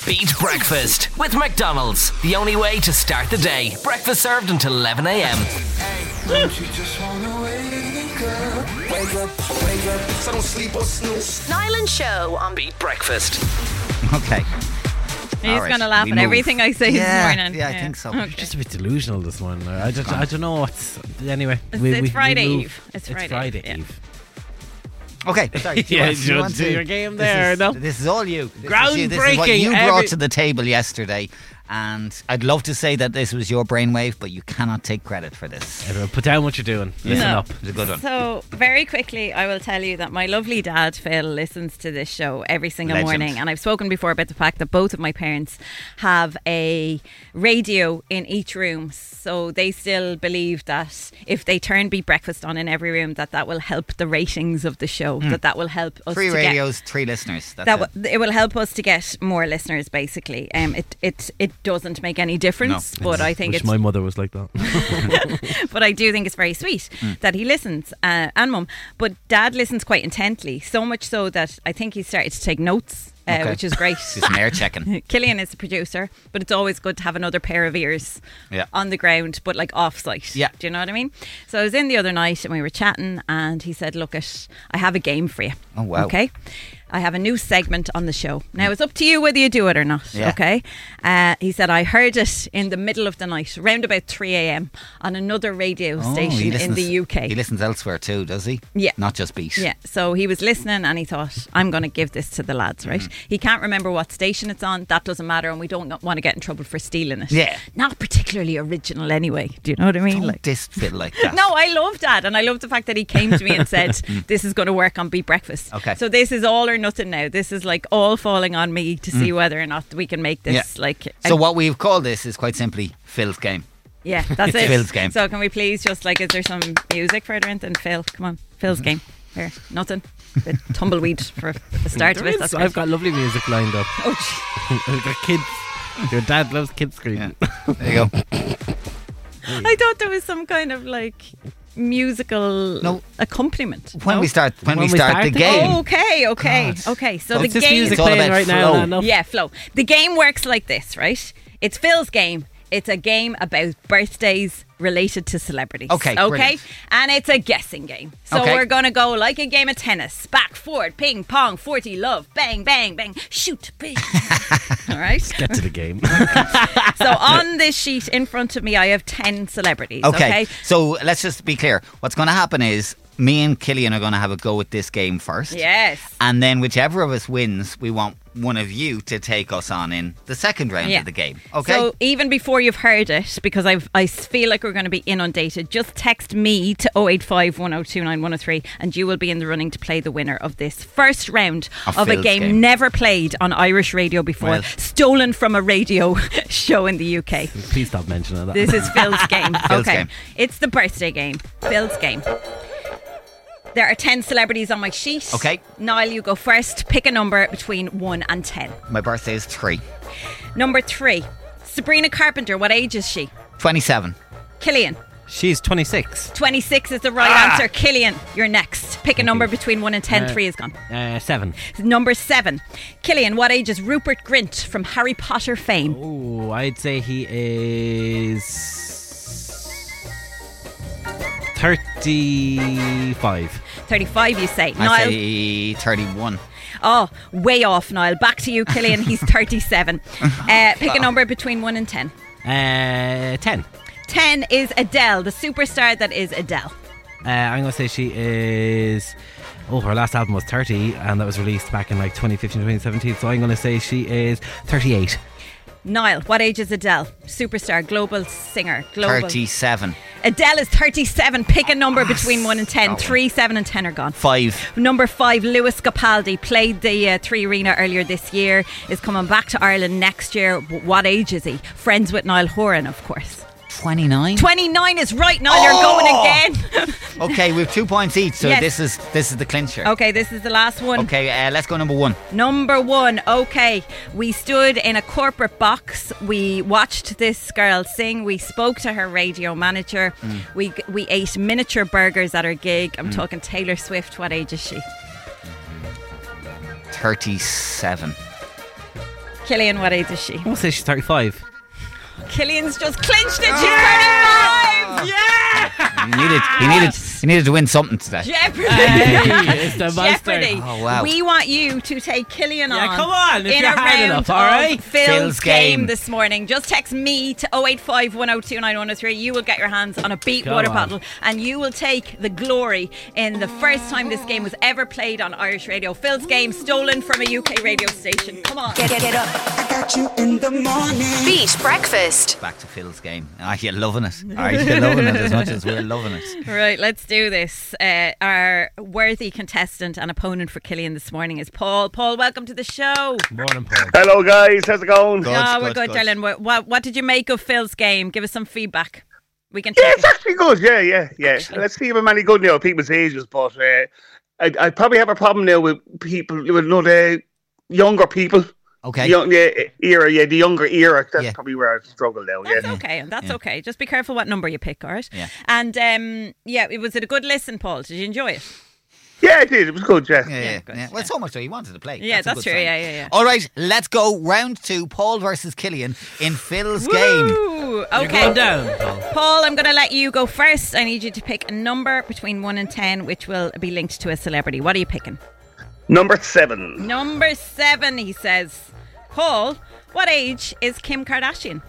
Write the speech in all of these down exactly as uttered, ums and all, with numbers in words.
Beat Breakfast with McDonald's. The only way to start the day. Breakfast served until eleven a.m. Don't you just wanna wake up, wake up, wake up, so don't sleep or snooze. Niall and Show on Beat Breakfast. Okay. He's All right, going to laugh we at move. everything I say Yeah, this morning. yeah, I think so. Okay. Just a bit delusional this morning. I don't, I don't know what's. Anyway, It's- it's Friday move. Eve. It's It's Friday Friday Eve, yeah. Eve. Okay. Sorry, do you Yeah, want- do do you you want to do your game this there, is, no? This is all you. This is you. This is what Groundbreaking, you brought every- to the table yesterday. And I'd love to say that this was your brainwave, but you cannot take credit for this. Everyone, put down what you're doing. Listen No. up. It's a good one. So, very quickly, I will tell you that my lovely dad, Phil, listens to this show every single Legend. morning. And I've spoken before about the fact that both of my parents have a radio in each room. So, they still believe that if they turn Beat Breakfast on in every room, that that will help the ratings of the show, that that will help us Three to get... radios, three listeners. That's That it. w- it will help us to get more listeners, basically. Um, it, it, it doesn't make any difference, No. but I think Wish it's my mother was like that. but I do think it's very sweet that he listens, uh, and mum. But dad listens quite intently, so much so that I think he started to take notes, uh, Okay. which is great. Do some air checking. Killian is the producer, but it's always good to have another pair of ears Yeah. on the ground, but like off site. Yeah. Do you know what I mean? So I was in the other night and we were chatting, and he said, "Look, it, I have a game for you. Oh, wow. Okay." I have a new segment on the show. Now, it's up to you whether you do it or not, Yeah. okay? Uh, he said, I heard it in the middle of the night, around about three a.m. on another radio Oh, station he in listens- the U K. He listens elsewhere too, does he? Yeah. Not just Beat. Yeah, so he was listening and he thought, I'm going to give this to the lads, right? Mm. He can't remember what station it's on. That doesn't matter, and we don't want to get in trouble for stealing it. Yeah. Not particularly original anyway. Do you know what I mean? Don't Like, diss Phil like that. no, I love that, and I love the fact that he came to me and said, "This is going to work on Beat Breakfast." Okay. So this is all or nothing now. This is like all falling on me to see whether or not we can make this Yeah. like. So a- what we've called this is quite simply Phil's game. Yeah, that's it. Phil's game. So can we please just like, is there some music for it or anything? Phil, come on, Phil's game. Here, nothing. Bit tumbleweed for the start of There it. is- That's I've great. got lovely music lined up. Oh, gee. I've got kids. Your dad loves kids screaming. Yeah. There you go. I thought there was some kind of like musical No. accompaniment. When No? we start when, When we we start, start the the game. Oh, okay, okay, God. okay. So Well, the It's this game. music It's all playing about right flow. now. Enough. Yeah, flow. The game works like this, right? It's Phil's game. It's a game about birthdays related to celebrities. Okay, Okay. brilliant. And it's a guessing game. So Okay. we're going to go like a game of tennis. Back, forward, ping, pong, forty, love, bang, bang, bang, shoot, bang. All right. Get to the game. So on this sheet in front of me, I have ten celebrities. Okay. Okay. So let's just be clear. What's going to happen is me and Killian are going to have a go at this game first. Yes. And then whichever of us wins, we want one of you to take us on in the second round Yeah. of the game. Okay? So even before you've heard it, because I've, I feel like we're going to be inundated, just text me to oh eight five, one oh two nine, one oh three and you will be in the running to play the winner of this first round Of of, a Phil's game, game. never played on Irish radio before, Well. stolen from a radio show in the U K. Please stop mentioning that. This is Phil's game. Phil's okay. game. It's the birthday game. Phil's game. There are ten celebrities on my sheet. Okay. Niall, you go first. Pick a number between one and ten. My birthday is three. Number three. Sabrina Carpenter. What age is she? twenty-seven. Killian. She's twenty-six. twenty-six is the right Ah. answer. Killian, you're next. Pick a number between one and ten. Uh, Three is gone. Uh, seven. Number seven. Killian, what age is Rupert Grint from Harry Potter fame? Oh, I'd say he is thirty-five. thirty-five, you say. I Niall. say thirty-one. Oh, way off, Niall. Back to you, Killian. He's thirty-seven. Uh, pick a number between one and ten. Uh, ten. ten is Adele, the superstar that is Adele. Uh, I'm going to say she is... Oh, her last album was thirty and that was released back in like twenty fifteen, twenty seventeen. So I'm going to say she is thirty-eight. Niall, what age is Adele? Superstar, global singer, global. thirty-seven. Adele is thirty-seven. Pick a number between one and ten. Oh. Three, seven, and ten are gone. Five. Number five, Lewis Capaldi, played the uh, Three Arena earlier this year, is coming back to Ireland next year. W- what age is he? Friends with Niall Horan, of course. twenty-nine. twenty-nine is right, Niall. You're Oh! going again. Okay, we have two points each, so Yes. this is this is the clincher. Okay, this is the last one. Okay, uh, let's go number one. Number one, okay. We stood in a corporate box. We watched this girl sing. We spoke to her radio manager. Mm. We we ate miniature burgers at her gig. I'm talking Taylor Swift. What age is she? thirty-seven. Killian, what age is she? I'm going to say she's thirty-five. Killian's just clinched it. She's thirty-five. Yeah! He needed, he needed, he needed to win something today. Jeopardy. Hey, it's the monster. Jeopardy. Oh, wow. We want you to take Killian Yeah, on. come on, if in you're a hard round enough, of all right? Phil's, Phil's game. game. this morning. Just text me to oh eight five, one oh two, nine one oh three. You will get your hands on a beat Come water on. bottle, and you will take the glory in the first time this game was ever played on Irish radio. Phil's game, stolen from a U K radio station. Come on. Get, get up. I got you in the morning. Beat Breakfast. Back to Phil's game. Are you loving it? Are you loving it as much as we're loving it? Right, let's do this. Uh, our worthy contestant and opponent for Killian this morning is Paul. Paul, welcome to the show. Morning, Paul. Hello, guys. How's it going? Good, oh, we're good, good, good. darling. What, what, what did you make of Phil's game? Give us some feedback. We can Yeah, take it's actually good. Yeah, yeah, yeah. Let's see if I'm any good now at people's ages, but uh, I, I probably have a problem now with people, with you know, the younger people. Okay. Young, yeah, era, yeah, the younger era. That's Yeah. probably where I struggle now. That's Yeah. okay. That's Yeah. okay. Just be careful what number you pick, all right? Yeah. And um, yeah, it was it a good listen, Paul? Did you enjoy it? Yeah, it did. It was good. Yeah. Yeah, yeah, good, yeah. Well, yeah. so much so he wanted to play. Yeah, a that's good true. sign. Yeah, yeah, yeah. All right, let's go. Round two, Paul versus Killian in Phil's game. Woo! You're Okay. going down, Paul. Paul, I'm going to let you go first. I need you to pick a number between one and ten, which will be linked to a celebrity. What are you picking? Number seven. Number seven, he says. Paul, what age is Kim Kardashian?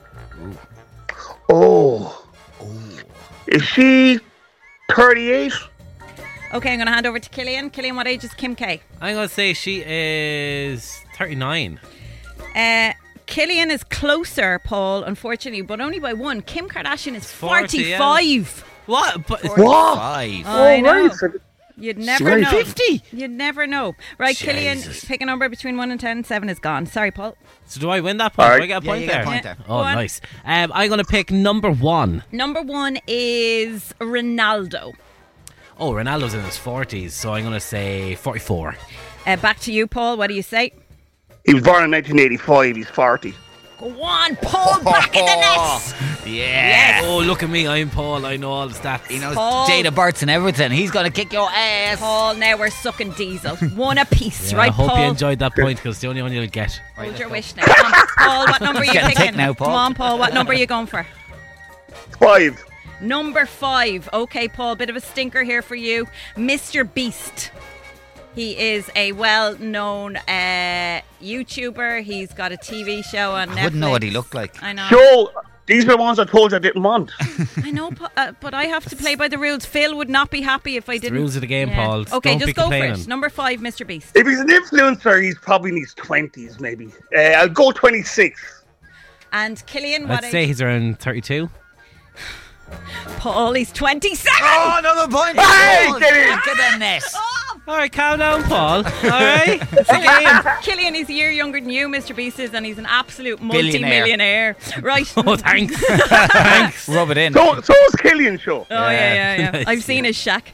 Oh. Is she thirty-eight? Okay, I'm going to hand over to Killian. Killian, what age is Kim K? I'm going to say she is thirty-nine. Uh, Killian is closer, Paul, unfortunately, but only by one. Kim Kardashian is forty, yeah. forty-five. What? But, What? Five. I know. right. You'd never Right. know. fifty? You'd never know. Right, Killian, Jesus. pick a number between one and ten. Seven is gone. Sorry, Paul. So do I win that point? All Do right. I get a Yeah, point you there? get a point Yeah. there. Oh, Go on. nice. Um, I'm going to pick number one. Number one is Ronaldo. Oh, Ronaldo's in his forties, so I'm going to say forty-four. Uh, back to you, Paul. What do you say? He was born in nineteen eighty-five. He's forty. Go on, Paul, back in the net. Yeah. Oh, look at me. I'm Paul. I know all the stats. He knows Paul. date of births and everything. He's going to kick your ass. Paul, now we're sucking diesel. One apiece, Yeah, right, I hope Paul? you enjoyed that point because it's the only one you'll get. Hold your wish now. Come on, Paul, what number are you Getting picking? thick now, Paul. Come on, Paul, what number are you going for? Five. Number five. Okay, Paul, bit of a stinker here for you. Mister Beast. He is a well-known uh, YouTuber. He's got a T V show on Netflix. I wouldn't know what he looked like. I know. Joe, these are the ones I told you I didn't want. I know, but, uh, but I have to play by the rules. Phil would not be happy if I the didn't. rules of the game, Paul. Okay, Don't just be go for complaining. it. Number five, Mister Beast. If he's an influencer, he's probably in his twenties, maybe. Uh, I'll go twenty-six. And Killian, what I'd say age? he's around thirty-two. Paul, he's twenty-seven. Oh, another point. Hey, Paul, get in. back to the net. All right, calm down, Paul. All right, it's a game. Killian is a year younger than you, Mister Beast is, and he's an absolute Billionaire. multi-millionaire. Right. Oh, thanks. Thanks. Rub it in. So, so is Killian show. Oh yeah, yeah, yeah. I've seen his shack.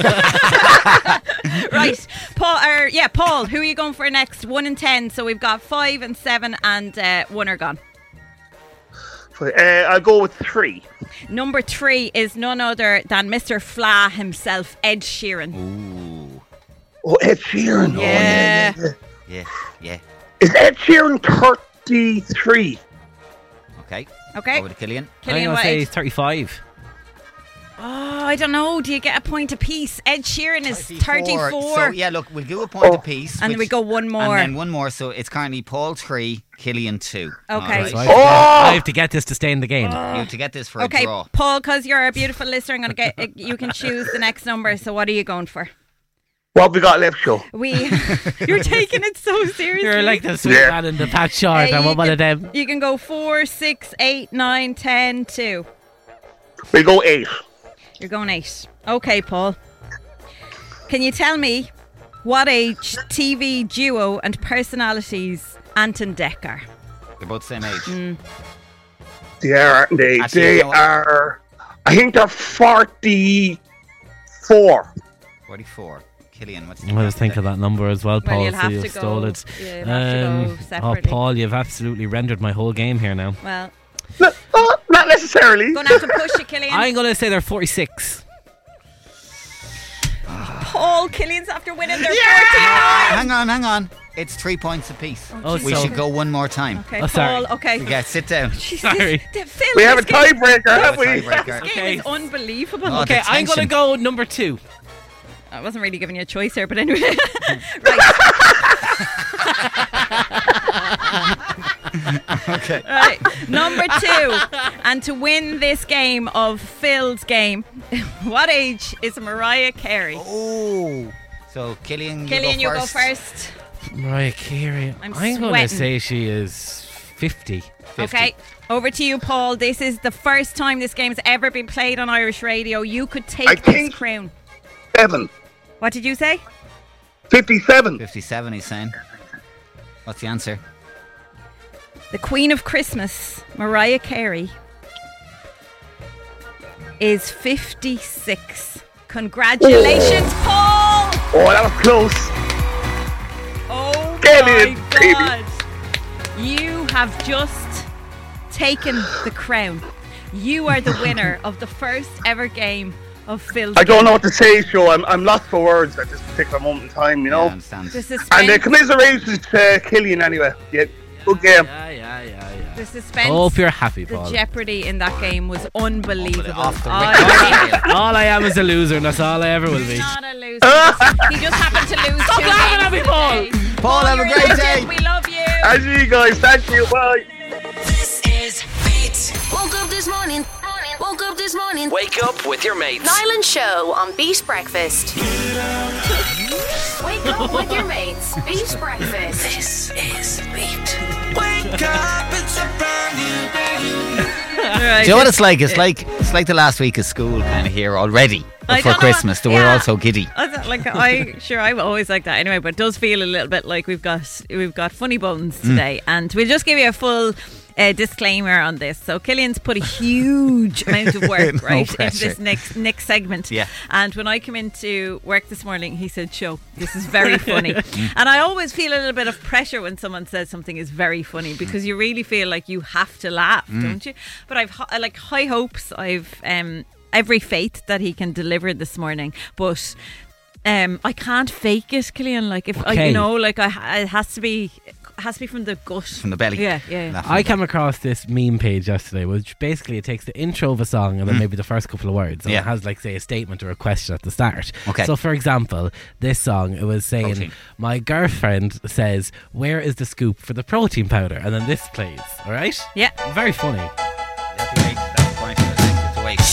Right, Paul. Or yeah, Paul. Who are you going for next? One and ten. So we've got five and seven, and uh, one are gone. Uh, I'll go with three. Number three is none other than Mister Fla himself, Ed Sheeran. Ooh. Oh, Ed Sheeran. Yeah. Oh, yeah, yeah, Yeah, yeah. yeah. Is Ed Sheeran thirty-three? Okay. Okay, Over to Killian. I'm Killian, going to what say age? he's thirty-five. Oh, I don't know. Do you get a point apiece? Ed Sheeran is thirty-four. So, yeah, look, we'll do a point Oh. apiece. And which- we go one more. And then one more. So it's currently Paul three, Killian two. Okay. All So right. I have, to get, Oh! I have to get this to stay in the game. You have to get this for Okay, a draw. Paul, because you're a beautiful listener, I'm gonna get. uh, You can choose the next number. So what are you going for? What have we got left, show? We. You're taking it so seriously. You're like the sweet Yeah. man in the patch short. Uh, I'm you one of can- them. You can go four, six, eight, nine, ten, two. We go eight. You're going eight. Okay, Paul. Can you tell me what age T V duo and personalities Ant and Dec are? They're both the same age. Mm. They are, aren't they? Actually, they you know what? are. I think they're forty-four. forty-four. Killian, what's I was thinking of that number as well, Paul. Well, you'll so have you've to go. stole it. Yeah, you'll have to go Um, oh, separately. Paul, you've absolutely rendered my whole game here now. Well, No, oh, not necessarily. gonna have to push it, Killian. I'm going to say they're forty-six. Paul. Killian's after winning their Hang on, hang on. It's three points apiece. Oh, we so- should go one more time. Okay, Oh, sorry. Paul. Okay. Yeah, sit down. Jeez, Sorry. This, the, Phil, We have a this game- tiebreaker, have we? Tiebreaker. This Okay. game is unbelievable. Oh, Okay, the I'm going to tension. go number two. I wasn't really giving you a choice here, but anyway. Right. Okay. Right, number two. And to win this game of Phil's game, what age is Mariah Carey? Oh. So, Killian, Killian, you you go go first. first. Mariah Carey. I'm going to sweating. say she is fifty. Okay, over to you, Paul. This is the first time this game has ever been played on Irish radio. You could take I this think- crown. Seven. What did you say? fifty-seven. fifty-seven, he's saying. What's the answer? The Queen of Christmas, Mariah Carey, is fifty-six. Congratulations, Paul! Oh, that was close. Oh Get my in, baby. God. You have just taken the crown. You are the winner of the first ever game of Phil's I don't know what to say, Joe. I'm, I'm lost for words at this particular moment in time, you Yeah, I know. understand. The suspense, And uh, commiserations to Killian anyway. Yeah, good game. Yeah, yeah, yeah, yeah. the suspense, Hope you're happy, the Paul. jeopardy in that game was unbelievable. Off the I- wicket. All I am is a loser, and that's all I ever will be. You're not a loser. He just, he just happened to lose Stop two laughing games at me, today. Paul, have a you're great legend. day. We love you. And you guys, thank you. Bye. This is Beat. Woke up this morning. Woke up this morning. Wake up with your mates. Nyland Show on Beat Breakfast. Wake up with your mates. Beat Breakfast. This is Beat. Wake up, it's a brand new day. Right. Do you know what it's like? It's like it's like the last week of school kind of here already I before don't know Christmas. what- That we're yeah. all so giddy. I thought, like I sure I'm always like that anyway, but it does feel a little bit like we've got we've got funny bones today, and we'll just give you a full uh, disclaimer on this. So Killian's put a huge amount of work No right into pressure. this next next segment. Yeah. And when I came into work this morning, he said, "Show, this is very funny," and I always feel a little bit of pressure when someone says something is very funny because you really feel like you have to laugh, don't you? But I've hi- like high hopes. I've um. every faith that he can deliver this morning, but um, I can't fake it, Killian. Like if I, Okay. you know, like I, ha- it has to be, it has to be from the gut, From the belly. Yeah, yeah. yeah. Laugh from I the came across this meme page yesterday, which basically it takes the intro of a song and then maybe the first couple of words, and Yeah. it has like say a statement or a question at the start. Okay. So, for example, this song it was saying, Protein. "My girlfriend says, where is the scoop for the protein powder?" And then this plays. All right. Yeah. Very funny. That's the wait. That's the point. I think. It's a wait.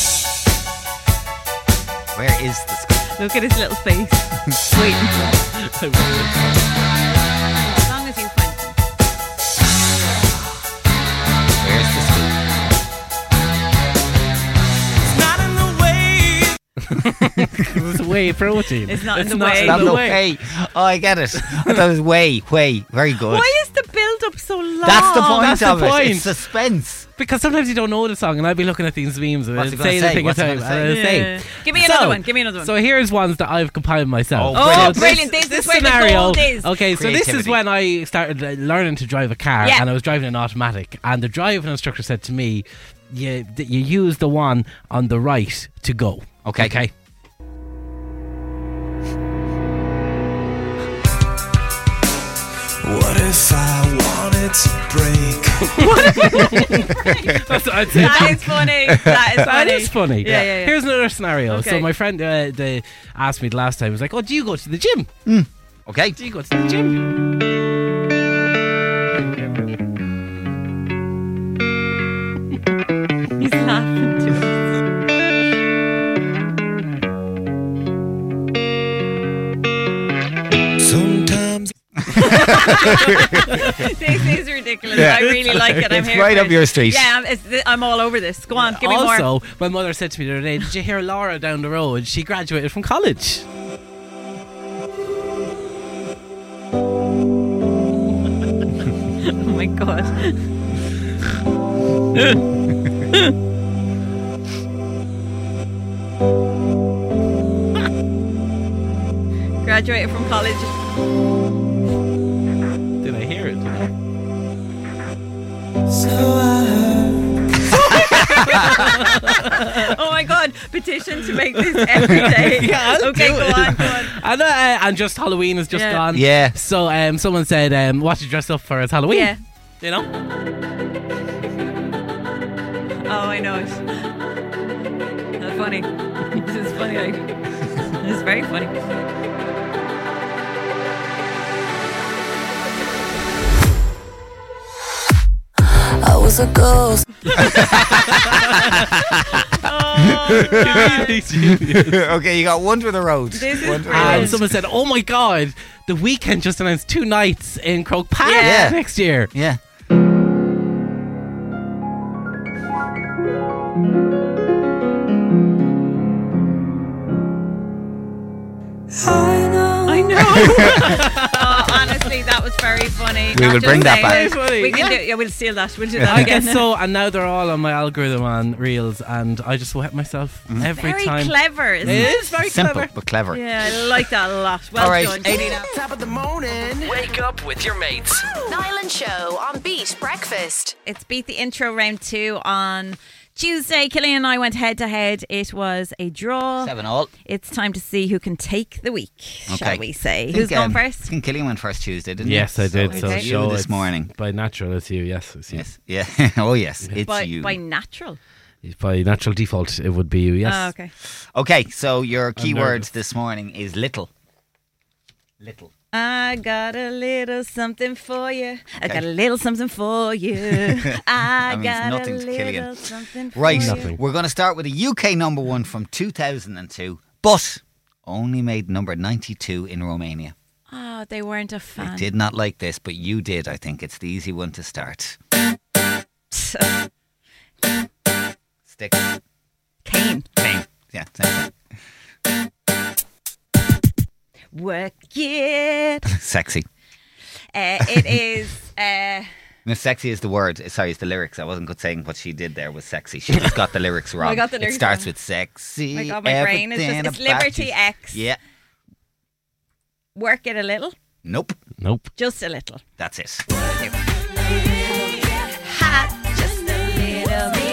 Where is the scoop? Look at his little face. Wait, as long as you find them. Where's the scoop? Not in the way. It's whey protein. It's not in the not whey. in Stop the no whey. way. Oh, I get it. I thought it was way, way. Very good. Why is the build up so long? That's the point that's the of it. point. It's suspense. Because sometimes you don't know the song, and I'd be looking at these memes and What's it'd it gonna say the say? thing What's it at gonna time, and it'd Yeah. say. Give me another So- one. Give me another one. So here's ones that I've compiled myself. Oh, Oh, brilliant. brilliant. This is where the gold is. Okay, so this is Creativity. when I started uh, learning to drive a car, Yeah. and I was driving an automatic, and the driving instructor said to me, you, that you use the one on the right to go. Okay. Okay. What if I wanted to break? That's what I'd say. That is funny. That is That funny. is funny. Yeah, yeah, yeah. Here's another scenario. Okay. So my friend uh, they asked me the last time, he was like, "Oh, do you go to the gym? Okay. Do you go to the gym?" He's laughing too. Sometimes This is ridiculous. Yeah. I really like it. I'm It's here right for up it. your street. Yeah, I'm, it's, I'm all over this. Go on, give me more. Also, my mother said to me the other day, "Did you hear Laura down the road? She graduated from college." Oh my god. Graduated from college. Did I hear it? so I heard. Oh my god, on, petition to make this every day. Yeah, I'll okay, do go it. on, go on. And, uh, and just Halloween is just Yeah. gone. Yeah. So um, someone said, um, what to dress up for as Halloween. Yeah. You know? Oh, I know it. That's funny. This is funny. Like, this is very funny. I was a ghost. Okay, you got one for the road. This is One for the brilliant. And road. someone said, oh my God, The Weeknd just announced two nights in Croke Park Yeah. next year. Yeah. I know. Oh, honestly, that was very funny. We Not will just bring that saying back. it. Very funny. We can Yeah. do. Yeah, we'll steal that. We'll do that I again. guess so, and now they're all on my algorithm on Reels, and I just wet myself every Very time. clever. Isn't It it? is very Simple clever. but clever. Yeah, I like that a lot. Well All right, done. eighty Top of the morning. Wake up with your mates. Niall and Show on Beat Breakfast. It's Beat the Intro round two on Tuesday. Killian and I went head to head. It was a draw. Seven all. It's time to see who can take the week, Okay. shall we say? I think, Who's going um, first? I think Killian went first Tuesday, didn't Yes, he? I did. So, it's Okay. you show this it's morning. by natural, it's you. Yes, it's you. Yes. Yeah. Oh, yes. It's by, you. by natural. By natural default, it would be you. Yes. Oh, okay. Okay, so your keyword nervous. this morning is little. Little. I got a little something for you. I Okay. got a little something for you. I means got a nothing to little Killian. something for Right, you. Nothing. we're going to start with a U K number one from two thousand two, but only made number ninety-two in Romania. Oh, they weren't a I fan. did not like this, but you did. I think it's the easy one to start. Stick. Kane. Bang. Yeah, same thing. Work it. Sexy. Uh, it is. Uh, No, sexy is the word. Sorry, it's the lyrics. I wasn't good saying what she did there was sexy. She just got the lyrics wrong. I got the lyrics it starts wrong. with sexy. my God, my brain is everything just. It's about Liberty you. X. Yeah. Work it a little. Nope. Nope. Just a little. That's it. Hot. Just a little bit.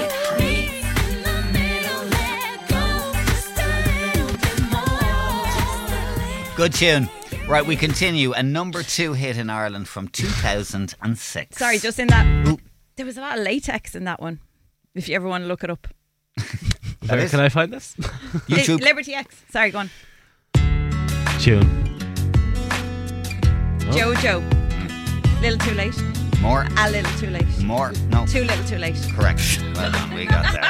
Good tune. Right, we continue. A number two hit in Ireland from two thousand six. Sorry, just in that. Ooh. There was a lot of latex in that one. If you ever want to look it up. That Where is- can I find this? YouTube. Li- Liberty X. Sorry, go on. Tune. Jojo. Little too late. More. A little too late. More. No. Too little too late. Correct. Well done. We got that.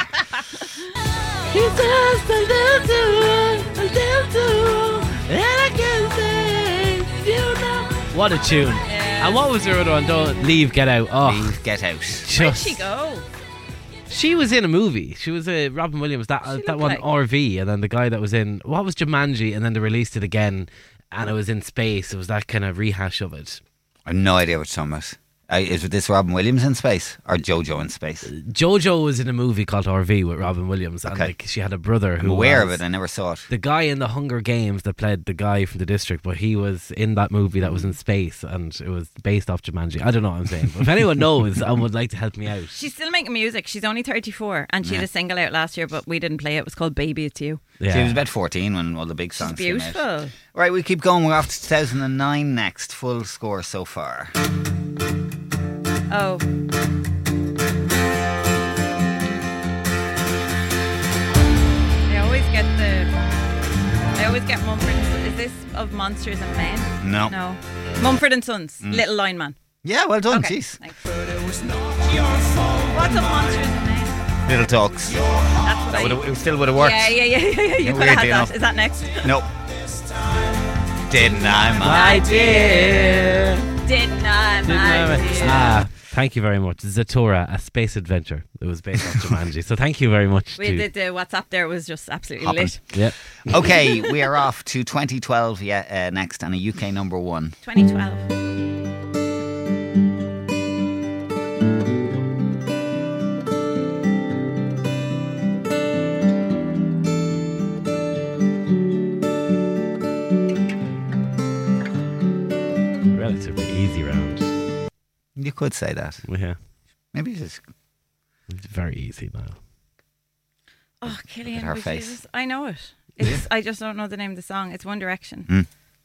What a tune. Yeah. And what was the other one? Don't leave, get out. Oh, Leave, get out. Where'd just- she go? She was in a movie. She was a Robin Williams. That uh, She that looked one like- R V, and then the guy that was in what was Jumanji, and then they released it again, and it was in space. It was that kind of rehash of it. I have no idea what you're talking about. Uh, is this Robin Williams in space or Jojo in space? Jojo was in a movie called R V with Robin Williams, and Okay. like she had a brother I'm who aware of was it. I never saw it. the guy in the Hunger Games that played the guy from the district, but he was in that movie that was in space, and it was based off Jumanji. I don't know what I'm saying, but if anyone knows and would like to help me out, She's still making music. She's only thirty-four, and she had a single out last year, but we didn't play it. It was called "Baby It's You." yeah. She was about fourteen when all the big She's songs came out. beautiful. Right, we keep going. We're off to two thousand nine next. Full score so far. Oh, I always get the. I always get Mumford. And Sons. Is this of Monsters and Men? No. No. Mumford and Sons. Little Lineman. Yeah, well done. Okay. Jeez. Thanks. What's of Monsters and Men? Little talks. That's what That I. would've- it still would have worked. Yeah, yeah, yeah, yeah, yeah. You could have Weirdly had enough. that. Is that next? Nope. Didn't I, man? I did. Didn't I, my dear? Ah, thank you very much. Zatora, a space adventure. It was based off Jumanji. So thank you very much. We to, did the WhatsApp there was just absolutely Hopping. lit. Yep. Okay, we are off to twenty twelve yeah, uh, next and a U K number one. twenty twelve. Relatively easy round. You could say that. Yeah. Maybe it's It's very easy now. Oh, Killian. at her would face. Jesus- I know it. It's, I just don't know the name of the song. It's One Direction. Mm.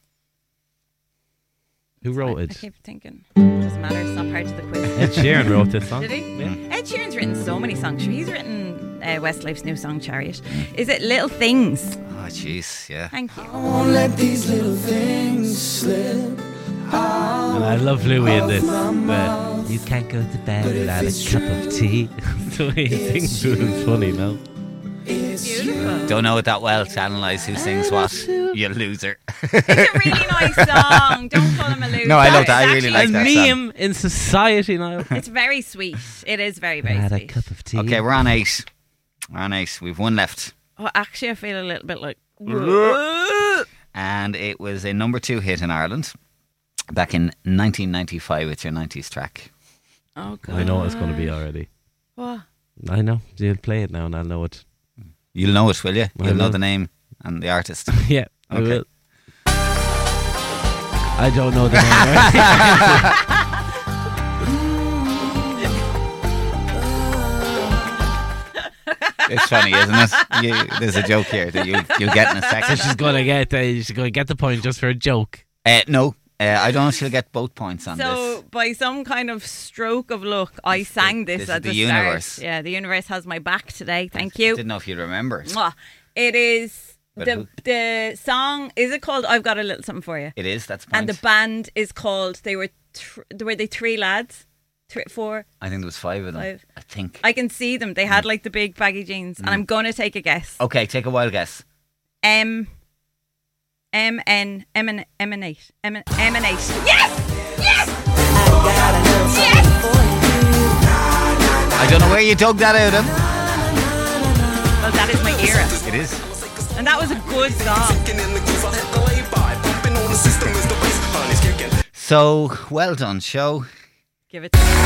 Who wrote I, I it? keep thinking. Doesn't matter. It's not part of the quiz. Ed Sheeran wrote this song. Did he? Yeah. Ed Sheeran's written so many songs. Sure, he's written uh, Westlife's new song, Chariot. Is it Little Things? Oh, jeez, yeah. Thank you. Won't let these little things slip. And I love Louis in this. But you can't go to bed without a cup of tea. The way he sings it is funny, no? Beautiful. Don't know it that well to analyse who sings what. You loser. It's a really nice song. Don't call him a loser. No, I love It's that. I really actually- like A that song. meme in society now. It's very sweet. It is very, very Had a sweet. cup of tea. Okay, we're on eight. We're on eight. We've one left. Oh, actually, I feel a little bit like. And it was a number two hit in Ireland back in nineteen ninety-five with your nineties track. Oh, God. I know what it's going to be already. What? I know. You'll play it now and I'll know it. You'll know it, will you? I You'll know will. the name and the artist. Yeah, I Okay. will. I don't know the name. It's funny, isn't it? You, there's a joke here that you, you'll get in a So second. she's going to get uh, she's going to get the point just for a joke. Uh, no, uh, I don't know if she'll get both points on So, this. by some kind of stroke of luck, I sang this this is at the the, universe. start. Yeah, the universe has my back today. Thank I you. didn't know if you'd remember it. Mwah. It is But the who- the song. Is it called? I've got a little something for you. It is, that's a point. And the band is called. They were tr- were they three lads, three, four. I think there was five of them. Five. I think. I can see them. They had like the big baggy jeans, and I'm gonna take a guess. Okay, take a wild guess. M. M N Eman- emanate Eman- emanate. Yes! Yes! Yes! I don't know where you dug that out of. Well, that is my era, It is. and that was a good song. So, well done, show. Give it to me.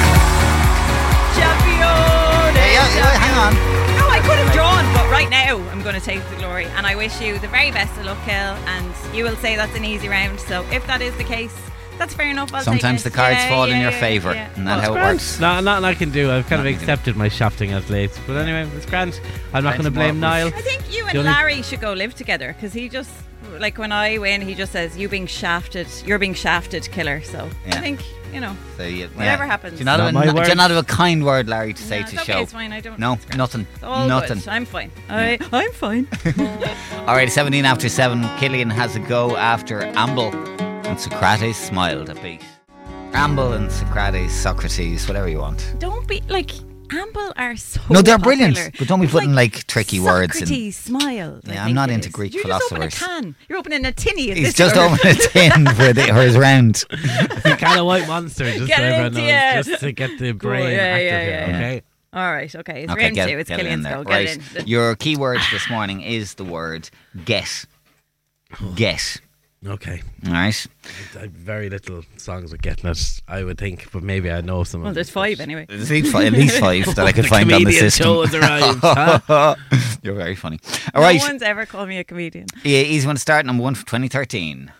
Champion! Yeah, yeah, yeah, hang on. No, I could have drawn, but right now I'm going to take the glory. And I wish you the very best of luck, Hill. And you will say that's an easy round. So if that is the case, that's fair enough. I'll Sometimes the take it. cards Yeah, fall in yeah, your yeah, favour. yeah. Isn't that how it Grand. works? No, nothing I can do. I've kind Nothing you of can do. accepted my shafting as late. But anyway, it's grand. I'm not Plenty going to blame more. Niall. I think you The and only- Larry should go live together because he just, like when I win, he just says, you being shafted, you're being shafted, killer. So Yeah. I think, you know, So you, Whatever yeah. happens. Do you not, Not have my a, do word. you not have a kind word, Larry, to say no, to it's show? okay, it's fine. I don't. No, it's grand. nothing. It's all Nothing. good. I'm fine. I, I'm fine. All right, seventeen after seven. Killian has a go after Amble, and Socrates smiled a beat. Amble and Socrates, Socrates, whatever you want. Don't be like Amble are so. No, they're popular. brilliant, but don't be It's putting, like, tricky words in. Socrates smiled. I Yeah, I'm think not it into is. Greek you just open a philosophers. can. You're opening a tinny. Is He's this just your- opening a tin for the, hers round. You kind of white monster, just Get so it everyone into knows, you. just to get the Go, brain yeah, active yeah, here, yeah. okay? All right. Okay. It's Okay, round get, two. It's get it in Killian's there. go. Get Right. it in. Your key word this morning is the word get. Get. Okay. All right. I have very little songs with getting it, I would think, but maybe I know some Well, of there's them. five anyway. There's at least five, at least five that I could The find on the comedian system. show has arrived, huh? You're very funny. All No right. one's ever called me a comedian. Yeah, easy one to start. Number one for twenty thirteen.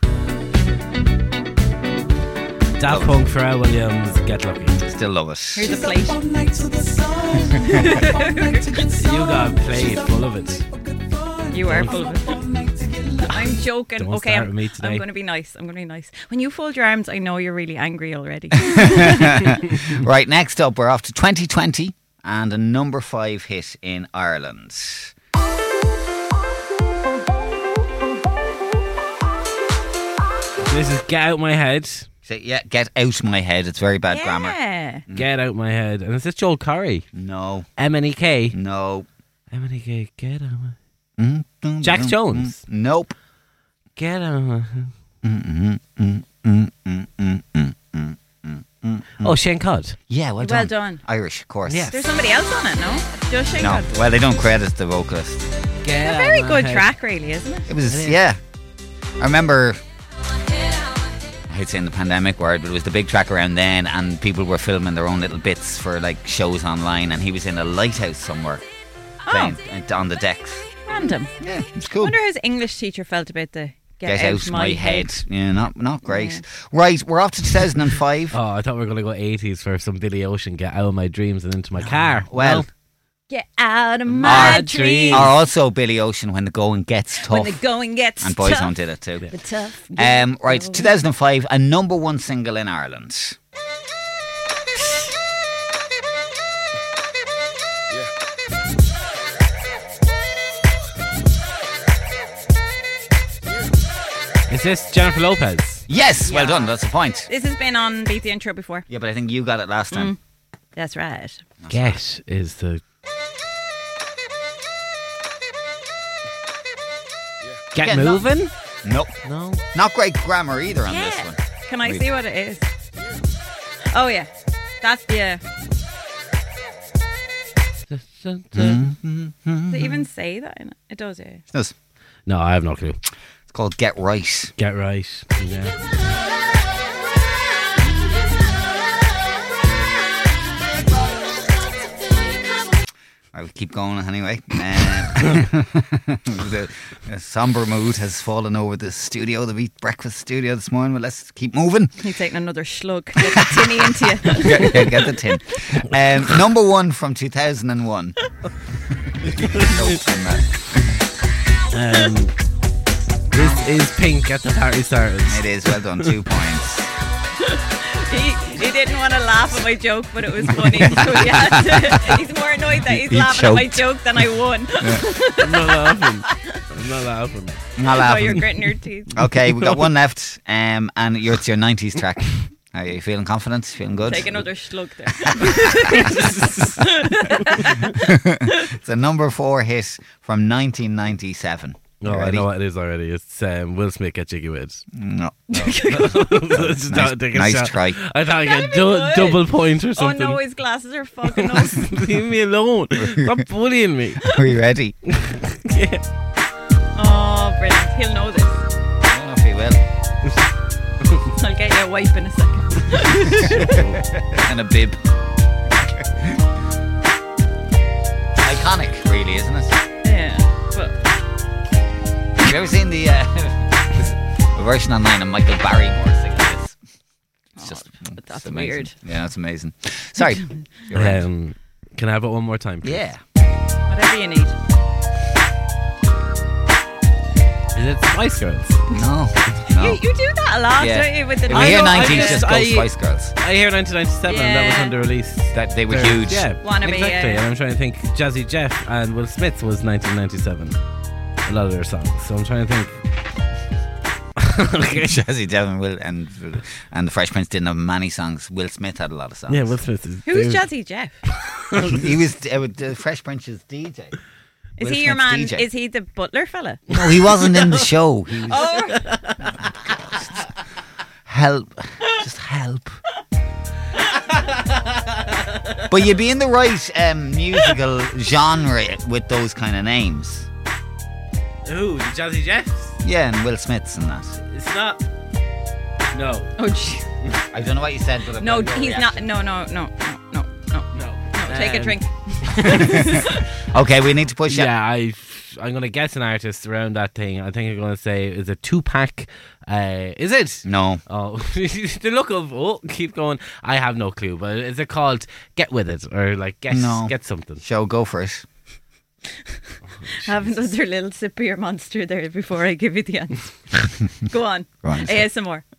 Daft Punk, Pharrell Williams, Get Lucky. Still love it. Here's a plate. You got played full of it. You are full of it. I'm joking. Don't Okay, start I'm, with me today. I'm going to be nice. I'm going to be nice. When you fold your arms, I know you're really angry already. Right, next up, we're off to twenty twenty and a number five hit in Ireland. This is Get Out My Head. So, yeah, get out my head. It's very bad grammar. yeah. Get Out My Head. And is this Joel Corey? No, M N E K. no. M N E K, Get Out My Mm, mm, Jack mm, Jones. mm, Nope. Get Out My Mm, mm, mm, mm, mm, mm, mm. Oh, Shane Codd. Yeah, well done. Well done. Irish, of course. Yeah. There's somebody else on it, no? Just Shane No, Codd. well, they don't credit the vocalist. Get A Out very My good Head. track, really, isn't it? It was, yeah. I remember, I hate saying the pandemic word, but it was the big track around then, and people were filming their own little bits for like shows online, and he was in a lighthouse somewhere playing uh, on the decks. Random. Yeah, it's I cool. wonder how his English teacher felt about the get, Get out my head. Yeah, not not great. Right, we're off to two thousand five. Oh, I thought we were going to go eighties for some Billy Ocean, Get Out of My Dreams and Into My Car. Well, Get out of my Or- dreams. Or also Billy Ocean, When the Going Gets Tough. When the going gets and Boyzone tough. did it too. The tough. Um, right, two thousand five, a number one single in Ireland. Is this Jennifer Lopez? Yes, well Yeah. done. That's the point. This has been on Beat the Intro before. Yeah, but I think you got it last time. That's right. Get is the. Get Yeah, no- moving? Nope. No. Not great grammar either on this Yeah. one. Can I Wait. see what it is? Oh yeah, that's yeah. Does it even say that in it? It does, yeah. It does. No, I have no clue. It's called Get Right. Get right. Yeah. I will keep going anyway. Um, the, the somber mood has fallen over the studio, the Beat Breakfast studio this morning. But let's keep moving. He's taking another slug. Get that tinny into you. get, get- get the tin. Um, number one from two thousand one. Um, this is Pink at the Party Starters. It is, well done, two points. He, he didn't want to laugh at my joke, but it was funny. So he had to, he's more annoyed that he's He laughing at my choked. joke than I won. I'm not laughing. I'm not laughing. Not Oh, you're laughing. gritting your teeth. Okay, we got one left, um, and your, it's your nineties track. Are you feeling confident? Feeling good? Take another slug there. It's a number four hit from nineteen ninety-seven. No, You I ready? know what it is already. It's um, Will Smith Get Jiggy With It. No. Just Nice- don't take a nice shot. try. I thought I That'd get be du- good. double point or Oh something. no, his glasses are fucking up. Leave me alone. Stop bullying me. Are you ready? Yeah. Oh, brilliant. He'll know this. I don't know if he will. I'll get you a wipe in a second. And a bib. Iconic, really, isn't it? Yeah, but Have you ever seen the, uh, the version online of Michael Barrymore singing this? It's just but that's it's amazing. weird. Yeah, that's amazing. Sorry. You're right. Um, can I have it one more time, please? Yeah. whatever you need. Is it Spice Girls? No. No. You, you do that a lot, Yeah. don't you? With the If we I hear know, I nineties, just- just go I- Spice Girls. I hear nineteen ninety-seven and that was Yeah. when they released. That they were their- huge. Yeah, Wannabe, exactly. yeah. And I'm trying to think. Jazzy Jeff and Will Smith was nineteen ninety-seven. A lot of their songs. So I'm trying to think. Jazzy Devon Will and and the Fresh Prince didn't have many songs. Will Smith had a lot of songs. Yeah, Will Smith is. Who's dude. Jazzy Jeff? he was uh, the Fresh Prince's D J. Is Will he your Smith's man? D J. Is he the butler fella? No, he wasn't in the show. He was Oh, help, just help. But you'd be in the right um, musical genre with those kind of names. Who? The Jazzy Jeffs? Yeah, and Will Smith's and that. It's not. No. oh, gee. I don't know what you said, but I've No, got your he's not. reaction. No, no, no, no, no, no. No. No, take a Um, drink. Okay, we need to push it. Yeah, I. I'm gonna guess an artist around that thing. I think I'm gonna say is it Tupac? Uh, is it? No. Oh, the look of oh, keep going. I have no clue, but is it called Get With It or like get No. get something? Show, go for it. Have another little sip of your monster there before I give you the answer. Go on. Go on, A S M R.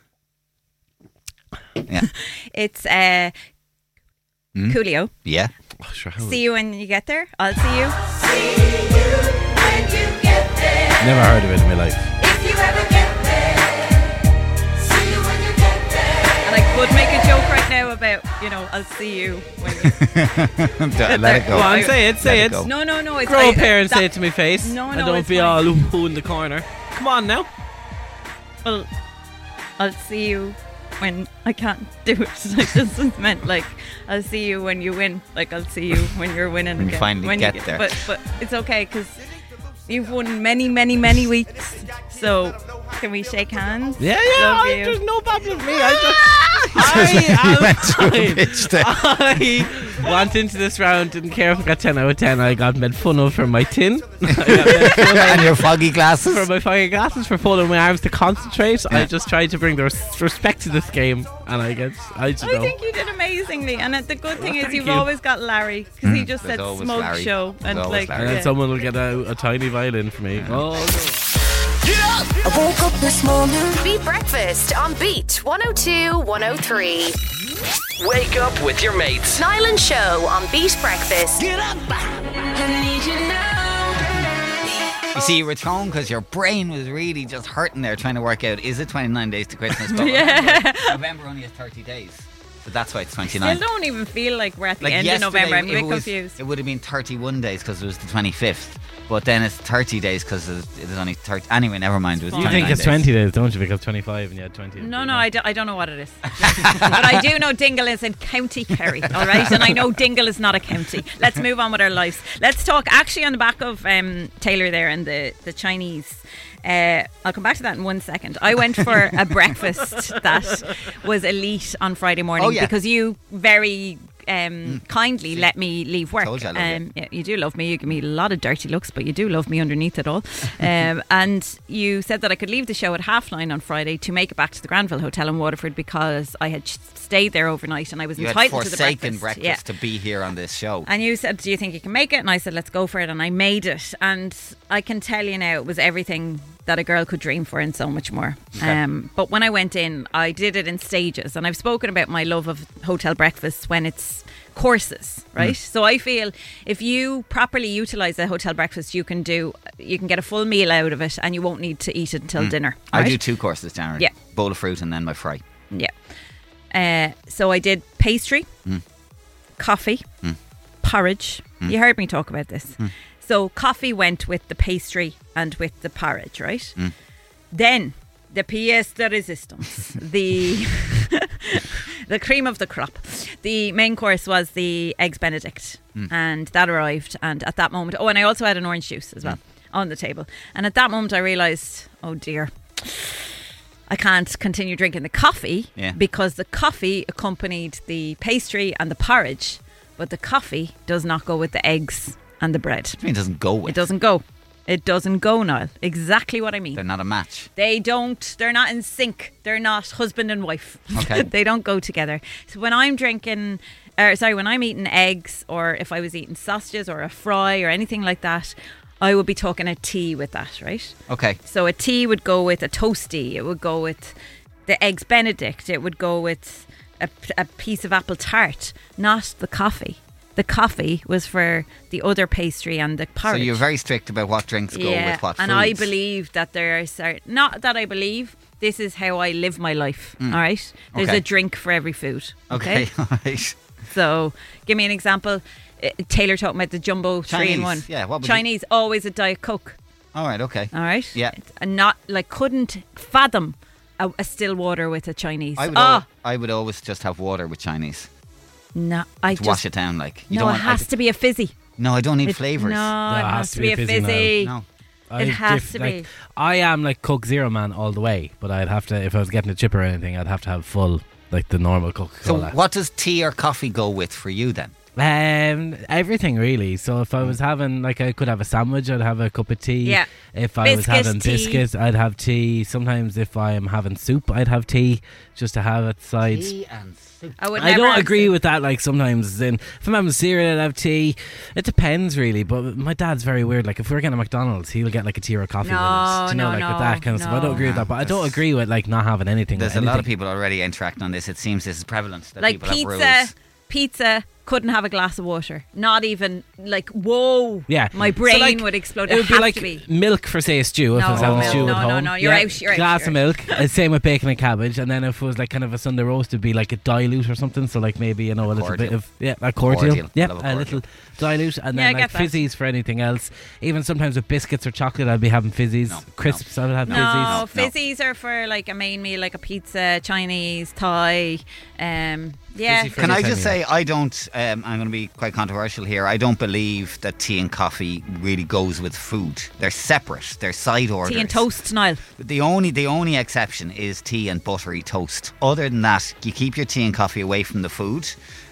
Yeah. It's uh, Hmm? Coolio. Yeah. Oh, sure, how- See you when you get there. I'll see you. Never heard of it in my life. And I could make a joke right now about, you know, I'll see you when you... Let it go. Go on, say it, say Let it. go. No, no, no. It's Grow I- up here and that- say it to my face. No, and no, don't it's be fine. all ooh in the corner. Come on now. Well, I'll see you when I can't do it. Like, this is meant like I'll see you when you win. Like I'll see you when you're winning When you again. finally when get you there. But but it's okay because you've won many, many, many weeks. So can we shake hands? Yeah, yeah. Love I, you. there's no problem with me. I just. I You am went through a fine. pitch there. I went into this round, didn't care if I got ten out of ten. I got made fun of for my tin. And your foggy glasses. For my foggy glasses, for folding my arms to concentrate. I just tried to bring the res- respect to this game, and I get, I don't I know. think you did amazingly, and the good thing Oh, is thank you've you. always got Larry because he just There's said always smoke Larry. show There's and always like Larry. And then yeah. someone will get a, a tiny violin for me. Oh, I woke up this morning. Beat Breakfast on Beat one oh two, one oh three. Wake up with your mates. Niall and Show on Beat Breakfast. Get up. I need you now. You see, you were thrown because your brain was really just hurting there trying to work out, is it twenty-nine days to Christmas? But Yeah. November only has thirty days. So that's why it's Still twenty-nine. don't even feel like we're at the Like end of yesterday, November. I'm a it bit was- confused. It would have been thirty-one days because it was the twenty-fifth. But then it's thirty days because it was only thirty. Anyway, never mind. It was You you think twenty-nine it's days. twenty days, don't you? Because twenty-five and you had twenty. No, no, I, do, I don't know what it is. But I do know Dingle is in County Kerry, all right? And I know Dingle is not a county. Let's move on with our lives. Let's talk actually on the back of um, Taylor there and the, the Chinese. Uh, I'll come back to that in one second. I went for a breakfast that was elite on Friday morning Oh, yeah. because you very um, kindly let me leave work. Told you I love you. um, yeah, you do love me. You give me a lot of dirty looks, but you do love me underneath it all. Um, and you said that I could leave the show at half nine on Friday to make it back to the Granville Hotel in Waterford because I had ch- stayed there overnight and I was You had entitled to the forsaken breakfast. breakfast, Yeah. to be here on this show. And you said, do you think you can make it? And I said, let's go for it. And I made it. And I can tell you now, it was everything that a girl could dream for and so much more. Okay. Um, but when I went in, I did it in stages. And I've spoken about my love of hotel breakfasts when it's courses, right? Mm. So I feel if you properly utilise a hotel breakfast, you can do, you can get a full meal out of it and you won't need to eat it until dinner. Mm. I right? do two courses generally. Yeah. Bowl of fruit and then my fry. Yeah. Uh, so I did pastry, Mm. coffee, porridge. You heard me talk about this. So coffee went with the pastry and with the porridge, right? Then the pièce de résistance, the the cream of the crop. The main course was the eggs Benedict, and that arrived. And at that moment, oh, and I also had an orange juice as well on the table. And at that moment, I realised, oh dear. I can't continue drinking the coffee Yeah. because the coffee accompanied the pastry and the porridge, but the coffee does not go with the eggs and the bread. I mean, it doesn't go with. It doesn't go. It doesn't go, Niall. Exactly what I mean. They're not a match. They don't, they're not in sync. They're not husband and wife. Okay. They don't go together. So when I'm drinking, or sorry, when I'm eating eggs or if I was eating sausages or a fry or anything like that, I would be talking a tea with that, right? Okay. So a tea would go with a toasty. It would go with the eggs Benedict. It would go with a, a piece of apple tart, not the coffee. The coffee was for the other pastry and the porridge. So you're very strict about what drinks go yeah, with what and foods. I believe that there are certain, not that I believe, this is how I live my life. All right, there's Okay. a drink for every food. Okay, all right. So give me an example. Uh, Taylor talking about the jumbo three in Chinese, one. yeah, what would you- Chinese always a Diet Coke. All right, okay. All right. Yeah. And not like couldn't fathom a, a still water with a Chinese. I would, Ah, al- I would always just have water with Chinese no, I to just wash it down. Like you no, don't it want, has I, to be a fizzy. No, I don't need It- flavors. No, it has, to be a fizzy. No. It has to like, be. I am like Coke Zero man all the way, but I'd have to, if I was getting a chip or anything, I'd have to have full, like the normal So Coca-Cola. what does tea or coffee go with for you then? Um, everything really. So if I was having, like, I could have a sandwich, I'd have a cup of tea. Yeah. If I was Biscuit, having tea. biscuits, I'd have tea. Sometimes if I am having soup, I'd have tea just to have it sides. Tea and soup. I would. I never don't have agree to- with that. Like sometimes, then if I'm having cereal, I'd have tea. It depends, really. But my dad's very weird. Like if we're getting a McDonald's, he'll get like a tea or a coffee with No, it. Do you know, no, like no, with that kind of stuff. I don't no. agree with that. But I don't There's- agree with like not having anything. There's with a lot of anything. people already interacting on this. It seems this is prevalent. That Like people have pizza, rules. pizza couldn't have a glass of water. Not even like whoa. Yeah, my So, brain like, would explode. It would be have like to be. milk for say a stew. If No, I was having milk. a stew no, at no, home, no, you're yeah, out, you're out, glass you're of milk. Uh, Same with bacon and cabbage. And then if it was like kind of a Sunday roast, it'd be like a dilute or something. So like maybe you know a, little cordial. bit of yeah, a cordial, Cordial. yeah, Love a a cordial. little dilute, and Yeah, I then like get that. fizzies for anything else. Even sometimes with biscuits or chocolate, I'd be having fizzies. No, Crisps, I would have No, fizzies. No. fizzies are for like a main meal, like a pizza, Chinese, Thai. Um, yeah. Fizzy for Can I Anytime, just yeah. say I don't? Um, I'm going to be quite controversial here. I don't believe that tea and coffee really goes with food. They're separate. They're side orders. Tea and toast, Niall. The only the only exception is tea and buttery toast. Other than that, you keep your tea and coffee away from the food.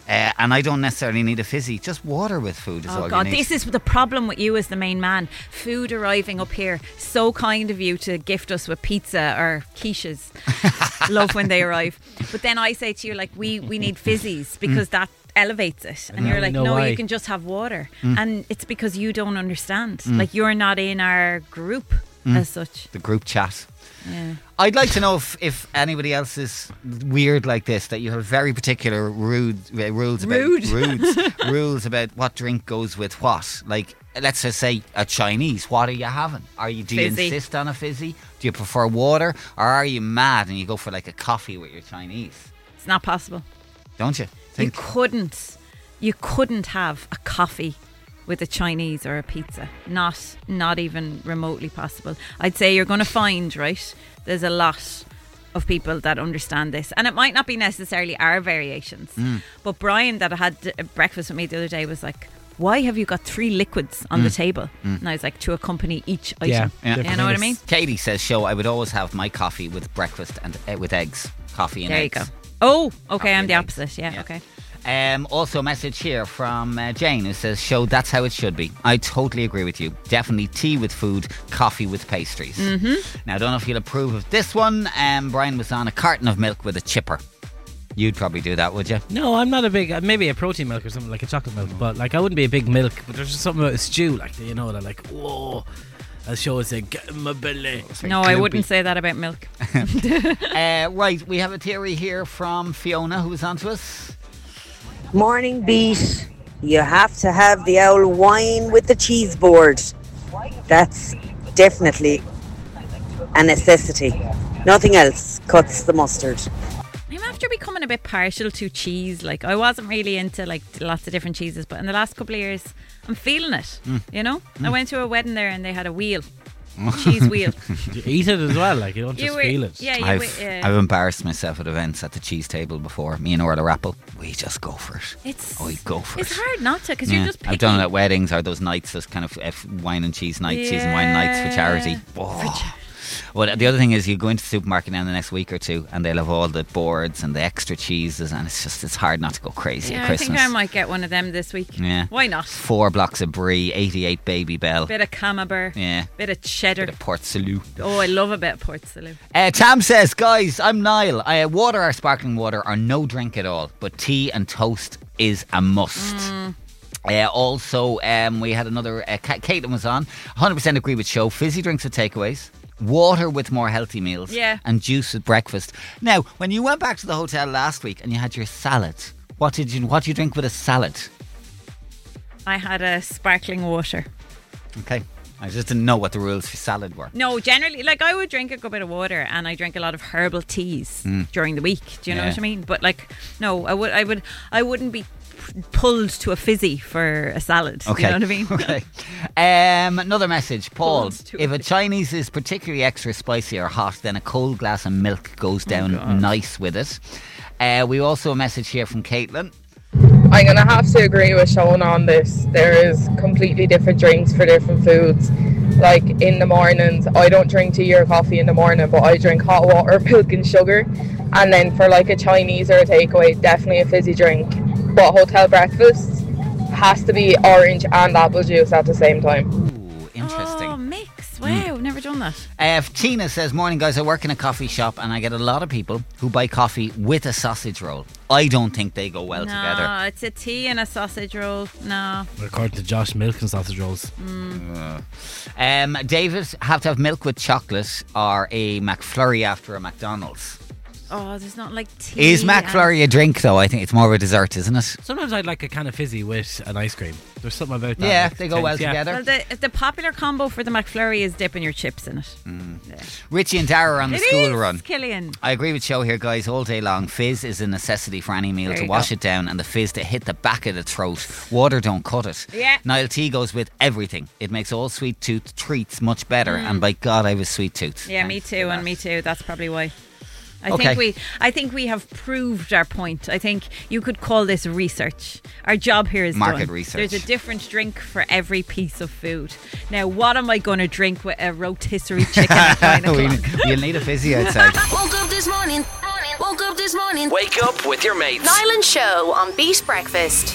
Uh, and I don't necessarily need a fizzy. Just water with food is Oh all God, you need. this is the problem with you as the main man. Food arriving up here, so kind of you to gift us with pizza or quiches. Love when they arrive. But then I say to you, like, we, we need fizzies because that elevates it. And Mm. you're I like, know no, why. you can just have water. And it's because you don't understand. Like, you're not in our group as such. The group chat. Yeah. I'd like to know if, if anybody else is weird like this, that you have very particular rude, uh, rules about Rude. rules, rules about what drink goes with what. Like, let's just say a Chinese. What are you having? Are you do you Fizzy. insist on a fizzy? Do you prefer water, or are you mad and you go for like a coffee with your Chinese? It's not possible. Don't you? You Think couldn't, you couldn't have a coffee with a Chinese or a pizza. Not, not even remotely possible. I'd say you're going to find, right, there's a lot of people that understand this, and it might not be necessarily our variations. Mm. But Brian, that had uh, breakfast with me the other day, was like, "Why have you got three liquids on the table?" And I was like, "To accompany each Yeah, item." Yeah. You know what I mean? Katie says, "Show I would always have my coffee with breakfast and uh, with eggs, coffee and There you eggs." go. Oh, okay, Coffee I'm and the eggs. opposite. Yeah, Yeah. okay. Um, also a message here from uh, Jane who says, "Show that's how it should be." I totally agree with you. Definitely tea with food, coffee with pastries. Mm-hmm. Now I don't know if you'll approve of this one. Um, Brian was on a carton of milk with a chipper. You'd probably do that, would you? No, I'm not a big. uh, Maybe a protein milk or something like a chocolate milk, but like I wouldn't be a big milk. But there's just something about a stew, like you know, that like whoa. As show would say, get in my belly. No, I wouldn't say that about milk. Uh, right, we have a theory here from Fiona who was on to us. Morning beat. You have to have the old wine with the cheese board. That's definitely a necessity. Nothing else cuts the mustard. I'm after becoming a bit partial to cheese. Like, I wasn't really into like lots of different cheeses, but in the last couple of years, I'm feeling it. You know, I went to a wedding there and they had a wheel, cheese wheel. You eat it as well, like you don't You just were- feel it. Yeah, you I've, were, uh, I've embarrassed myself at events at the cheese table before. Me and Orla Rappel, we just go for it. It's Oh, we go for it's it. hard not to because Yeah. you're just. Picky. I've done it at weddings or those nights, those kind of uh, wine and cheese nights, cheese and wine nights for charity. Yeah. Oh. Well, the other thing is you go into the supermarket now in the next week or two and they'll have all the boards and the extra cheeses, and it's just, it's hard not to go crazy Yeah, at I Christmas. think I might get one of them this week. Yeah. Why not? Four blocks of brie, eighty-eight Baby Bell. Bit of camembert. Yeah. Bit of cheddar. Bit of Port Salut. Oh, I love a bit of Port Salut. Uh, Tam says, guys, I'm Niall. I water or sparkling water or no drink at all, but tea and toast is a must. Mm. Uh, also, um, we had another. Uh, Ca- Caitlin was on. one hundred percent agree with show. Fizzy drinks with takeaways. Water with more healthy meals. Yeah. And juice with breakfast. Now, when you went back to the hotel last week and you had your salad, what did you what did you drink with a salad? I had a sparkling water. Okay. I just didn't know what the rules for salad were. No, generally, like I would drink a good bit of water, and I drink a lot of herbal teas during the week. Do you know Yeah. what I mean? But like, no, I would, I would, I wouldn't be pulled to a fizzy for a salad. Okay. You know what I mean? Okay. Um, another message, Paul. Pulled to If a a Chinese is particularly extra spicy or hot, then a cold glass of milk goes down God. nice with it. Uh, we also a message here from Caitlin. I'm going to have to agree with Sean on this. There is completely different drinks for different foods. Like in the mornings, I don't drink tea or coffee in the morning, but I drink hot water, milk and sugar. And then for like a Chinese or a takeaway, definitely a fizzy drink. But hotel breakfast has to be orange and apple juice at the same time. Ooh, interesting. Oh, mix. Wow, never done that. Uh, Tina says, morning guys, I work in a coffee shop and I get a lot of people who buy coffee with a sausage roll. I don't think they go well no, together. it's a tea and a sausage roll. No. According to Josh, milk and sausage rolls. Um, David, have to have milk with chocolate or a McFlurry after a McDonald's. Oh, there's not like tea. Is McFlurry a drink though? I think it's more of a dessert, isn't it? Sometimes I'd like a can of fizzy with an ice cream. There's something about that. Yeah, like, they go well yeah. together. Well, the, the popular combo for the McFlurry is dipping your chips in it. Richie and Dara are on the It school is, run. Killian. I agree with Show here, guys, all day long. Fizz is a necessity for any meal There to you wash go. it down and the fizz to hit the back of the throat. Water don't cut it. Yeah. Niall tea goes with everything. It makes all sweet tooth treats much better. Mm. And by God, I have a sweet tooth. Yeah, me Thanks for too, that. and me too. That's probably why. I Okay. think we, I think we have proved our point. I think you could call this research. Our job here is Market done. research. There's a different drink for every piece of food. Now, what am I going to drink with a rotisserie chicken at nine We- o'clock? You'll need a fizzy outside. Woke up this morning. Woke up this morning. Wake up with your mates. Niall and Show on Beat Breakfast.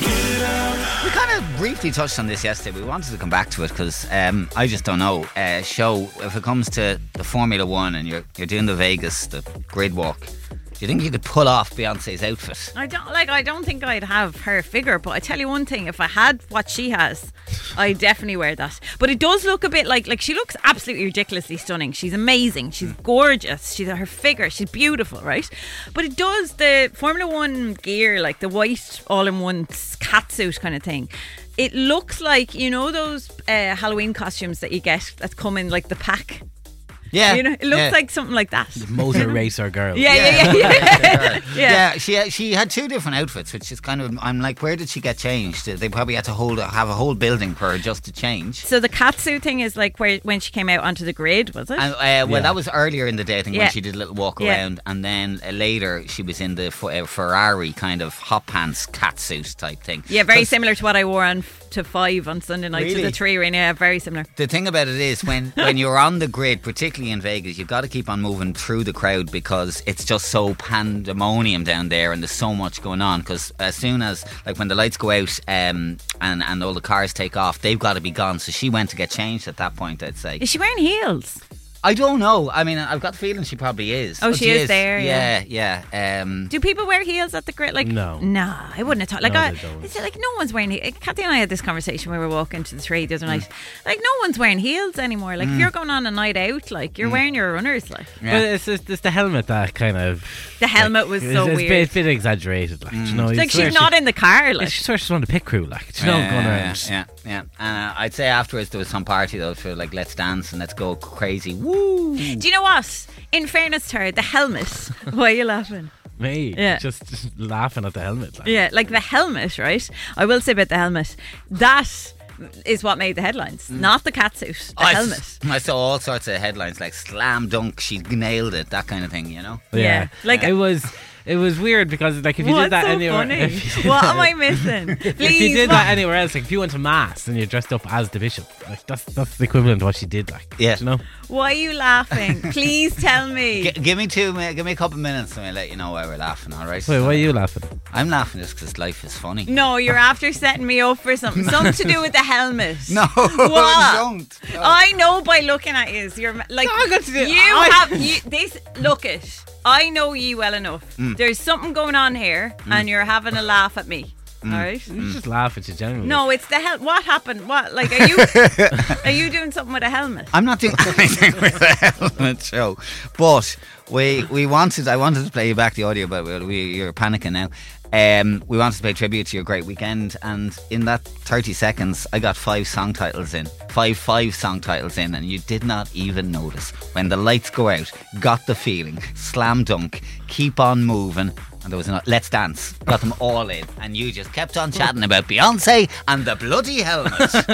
We kind of briefly touched on this yesterday. We wanted to come back to it because um, I just don't know. Uh, show, if it comes to the Formula One and you're you're doing the Vegas, the grid walk, do you think you could pull off Beyonce's outfit? I don't like. I don't think I'd have her figure, but I tell you one thing: if I had what she has, I definitely wear that. But it does look a bit like like she looks absolutely ridiculously stunning. She's amazing. She's gorgeous. She's her figure. She's beautiful, right? But it does the Formula One gear, like the white all-in-one catsuit kind of thing. It looks like, you know, those uh, Halloween costumes that you get that come in like the pack. Yeah, you know, it looks yeah. like something like that. The motor racer girl. Yeah, yeah, yeah, yeah. yeah. yeah. yeah she she had two different outfits, which is kind of. I'm like, where did she get changed? They probably had to hold have a whole building for her just to change. So the catsuit thing is like where when she came out onto the grid, was it? And, uh, well, Yeah. that was earlier in the day, I think, Yeah. when she did a little walk Yeah. around, and then uh, later she was in the F- uh, Ferrari kind of hot pants catsuit type thing. Yeah, very 'Cause similar to what I wore on to five on Sunday night to Really? the three ring. Yeah, very similar. The thing about it is when, when you're on the grid, particularly in Vegas, you've got to keep on moving through the crowd because it's just so pandemonium down there and there's so much going on. Because as soon as, like when the lights go out um, and, and all the cars take off, they've got to be gone. So she went to get changed at that point, I'd say. Is she wearing heels? I don't know. I mean, I've got the feeling she probably is. Oh, she is there, Yeah, yeah. Um, Do people wear heels at the grid? Like, No. nah, I wouldn't have thought. Like, No, I, they don't. it's like no one's wearing. he- Kathy and I had this conversation when we were walking to the trade the other Mm. night. Like, no one's wearing heels anymore. Like, if you're going on a night out, like you're wearing your runners. Like, yeah. But it's, it's, it's the helmet that kind of. the helmet was it's, so it's weird. A bit, it's a bit exaggerated. Like, do you know, like you swear she's not she, in the car. Like, She swears she's on the pit crew. Like, do you know, yeah, going yeah, around. yeah, yeah. Uh, I'd say afterwards there was some party though for like let's dance and let's go crazy. Woo! do you know what? In fairness to her, the helmet. Why are you laughing? Me, Yeah. just, just laughing at the helmet. Like. Yeah, like the helmet, right? I will say about the helmet. That is what made the headlines, not the catsuit. The I, helmet. s- I saw all sorts of headlines like slam dunk, she nailed it, that kind of thing, you know. Yeah. Like- it was. It was weird because like if you What's did that so anywhere, funny? if you did What that- am I missing? Please, if you did what- that anywhere else, like if you went to mass and you're dressed up as the bishop, like that's that's the equivalent of what she did. Like, Yeah. do you know. Why are you laughing? Please tell me. G- give me two, mi- give me a couple of minutes and I'll let you know why we're laughing. All right. Wait, why are you laughing? I'm laughing just because life is funny. No, you're after setting me up for something. Something to do with the helmet. No, What? don't. No. I know by looking at you. You're ma- like I got to do- you I- have you, this. Look it. I know you well enough. Mm. There's something going on here, and you're having a laugh at me. Mm. All right. You just laugh at you generally. No, it's the hell. What happened? What? Like, are you are you doing something with a helmet? I'm not doing anything with the helmet show, but we we wanted. I wanted to play you back the audio, but we, we you're panicking now. Um, we wanted to pay tribute to your great weekend, and in that thirty seconds, I got five song titles in, five five song titles in, and you did not even notice. When the lights go out, got the feeling, slam dunk, keep on moving. And there was a Let's Dance. Got them all in. And you just kept on chatting about Beyonce and the bloody helmet.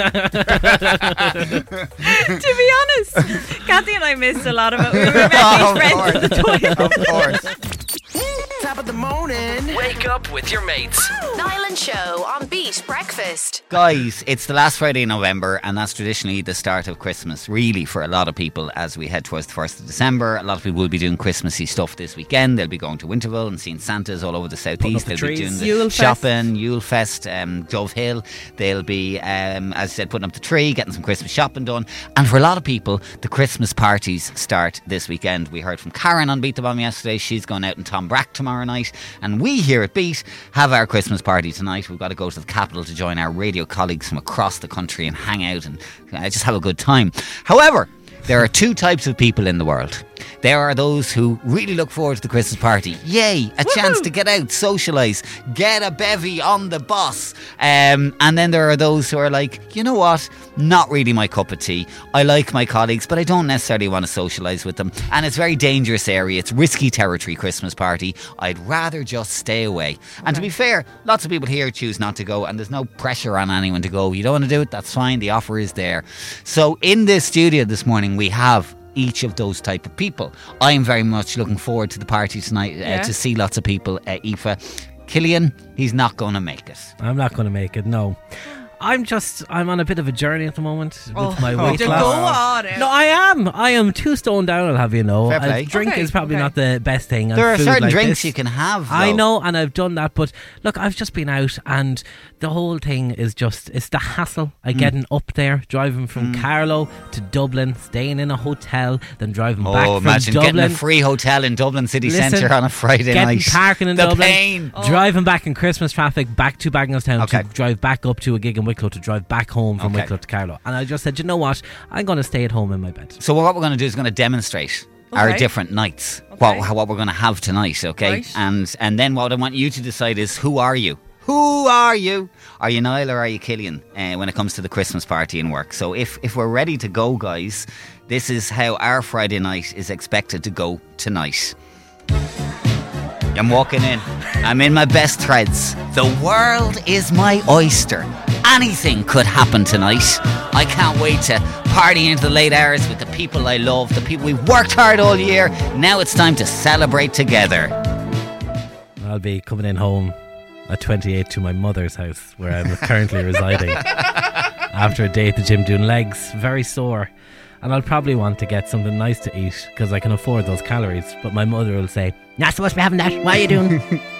To be honest, Kathy and I missed a lot of it. We were meant to Oh, be friends in the toilet. Of course. Top of the morning. Wake up with your mates. Niall and Show on Beat Breakfast. Guys, it's the last Friday in November, and that's traditionally the start of Christmas, really, for a lot of people as we head towards the first of December. A lot of people will be doing Christmassy stuff this weekend. They'll be going to Winterville and seeing Santas all over the southeast. the They'll be trees. doing the Yule Fest. shopping, Yule Fest, um, Dove Hill. They'll be, um, as I said, putting up the tree, getting some Christmas shopping done. And for a lot of people, the Christmas parties start this weekend. We heard from Karen on Beat the Bomb yesterday. She's going out in Tom Brack tomorrow night. And we here at Beat have our Christmas party tonight. We've got to go to the capital to join our radio colleagues from across the country and hang out and uh, just have a good time. However, there are two types of people in the world. There are those who really look forward to the Christmas party. Yay, a chance to get out, socialise, get a bevy on the bus. Um, and then there are those who are like, you know what, not really my cup of tea. I like my colleagues, but I don't necessarily want to socialise with them. And it's a very dangerous area. It's risky territory, Christmas party. I'd rather just stay away. And to be fair, lots of people here choose not to go, and there's no pressure on anyone to go. You don't want to do it, that's fine. The offer is there. So in this studio this morning, we have each of those type of people. I'm very much looking forward to the party tonight, uh, Yeah. to see lots of people. uh, Aoife, Killian, he's not going to make it. I'm not going to make it. No. I'm just, I'm on a bit of a journey at the moment with Oh, my weight to loss. go on. No, I am. I am two stone down, I'll have you know. Fair play. A drink Okay, is probably okay. not the best thing. and There are food certain like drinks this. you can have. I though. know, and I've done that, but look, I've just been out, and the whole thing is just, it's the hassle of Mm. getting up there, driving from Carlow to Dublin, staying in a hotel, then driving Oh, back from imagine Dublin. getting a free hotel in Dublin city Listen, centre on a Friday getting night. parking in the Dublin, pain. driving back in Christmas traffic back to Bagnallstown Okay. to drive back up to a gig in Wicklow to drive back home from Okay. Wicklow to Carlow. And I just said, you know what? I'm going to stay at home in my bed. So what we're going to do is going to demonstrate our Okay. different nights. Okay. What what we're going to have tonight, okay? Right. And and then what I want you to decide is who are you? Who are you? Are you Niall or are you Killian uh, when it comes to the Christmas party and work? So if if we're ready to go, guys, this is how our Friday night is expected to go tonight. I'm walking in. I'm in my best threads. The world is my oyster. Anything could happen tonight. I can't wait to party into the late hours with the people I love, the people we've worked hard all year. Now it's time to celebrate together. I'll be coming in home at twenty-eight to my mother's house where I'm currently residing after a day at the gym doing legs, very sore. And I'll probably want to get something nice to eat because I can afford those calories. But my mother will say, "You're not supposed to be having that. What are you doing?"